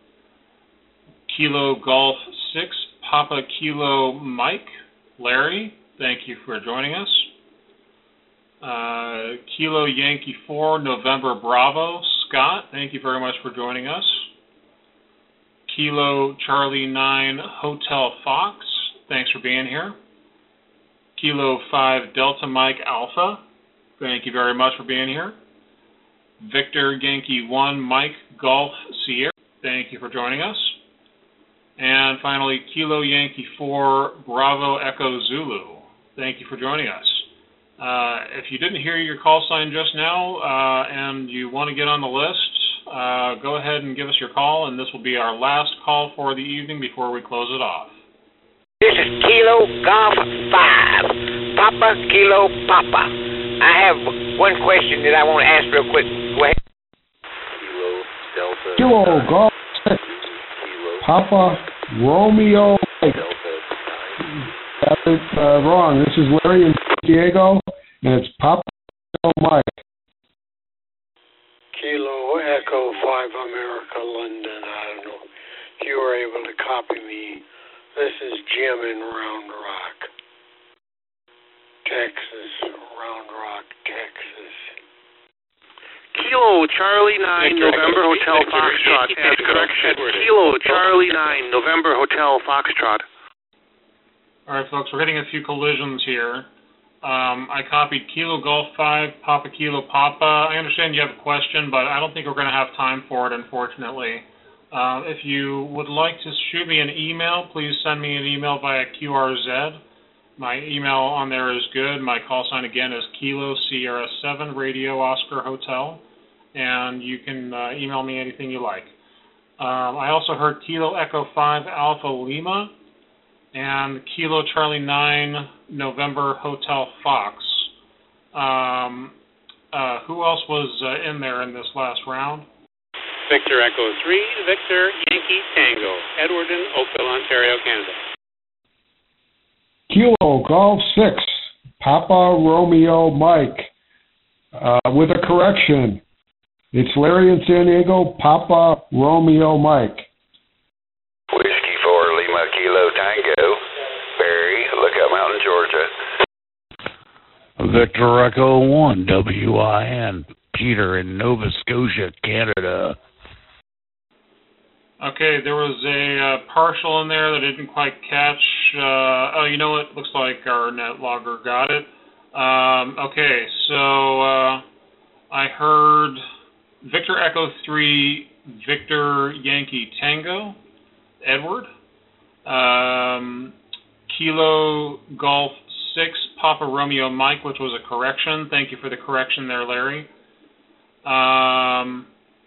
Kilo Golf six Papa Kilo Mike Larry, thank you for joining us. Uh, Kilo Yankee four November Bravo Scott, thank you very much for joining us. Kilo Charlie nine Hotel Fox, thanks for being here. Kilo five Delta Mike Alpha, thank you very much for being here. Victor Yankee one Mike Golf Sierra, thank you for joining us. And finally, Kilo Yankee four Bravo Echo Zulu, thank you for joining us. Uh, if you didn't hear your call sign just now uh, and you want to get on the list, uh, go ahead and give us your call, and this will be our last call for the evening before we close it off. This is Kilo Golf five, Papa Kilo Papa. I have one question that I want to ask real quick. Go ahead. Kilo Delta. Kilo Golf six, Papa Romeo Mike. That's it, uh, wrong. This is Larry in San Diego, and it's Papa Mike. Kilo Echo five America London. I don't know if you were able to copy me. This is Jim in Round Rock, Texas. Round Rock, Texas. Kilo Charlie nine November Hotel Foxtrot. As correction, Kilo Charlie nine November Hotel Foxtrot. All right, folks, we're getting a few collisions here. Um, I copied Kilo Golf five, Papa Kilo Papa. I understand you have a question, but I don't think we're going to have time for it, unfortunately. Uh, if you would like to shoot me an email, please send me an email via Q R Z. My email on there is good. My call sign, again, is Kilo Sierra seven Radio Oscar Hotel, and you can uh, email me anything you like. Um, I also heard Kilo Echo five Alpha Lima and Kilo Charlie nine November Hotel Fox. Um, uh, who else was uh, in there in this last round? Victor Echo three, Victor Yankee Tango, Edwardton, Oakville, Ontario, Canada. Kilo Golf six, Papa Romeo Mike. Uh, with a correction, it's Larry in San Diego, Papa Romeo Mike. Whiskey four Lima Kilo Tango, Barry, Lookout Mountain, Georgia. Victor Echo one, W I N, Peter in Nova Scotia, Canada. Okay, there was a uh, partial in there that I didn't quite catch. Uh, oh, you know what? Looks like our net logger got it. Um, okay, so uh, I heard Victor Echo three, Victor Yankee Tango, Edward. Um, Kilo Golf six, Papa Romeo Mike, which was a correction. Thank you for the correction there, Larry. Um...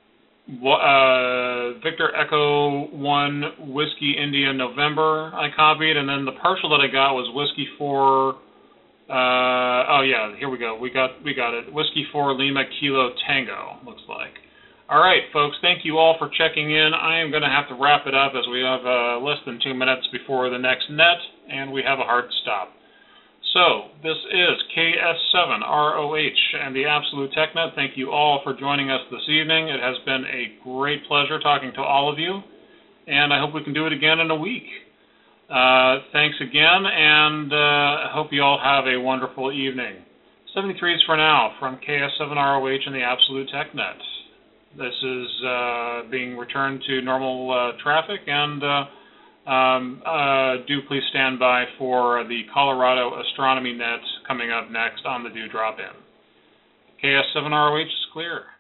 Uh, Victor Echo one, Whiskey India November I copied, and then the partial that I got was Whiskey four, uh, oh yeah, here we go, we got we got it, Whiskey four Lima Kilo Tango, looks like. Alright folks, thank you all for checking in. I am going to have to wrap it up as we have uh, less than two minutes before the next net, and we have a hard stop. So, this is K S seven R O H and the Absolute TechNet. Thank you all for joining us this evening. It has been a great pleasure talking to all of you, and I hope we can do it again in a week. Uh, thanks again, and I uh, hope you all have a wonderful evening. seventy-three is for now from K S seven R O H and the Absolute TechNet. This is uh, being returned to normal uh, traffic, and uh, Um, uh, do please stand by for the Colorado Astronomy Net coming up next on the Dew Drop-In. K S seven R O H is clear.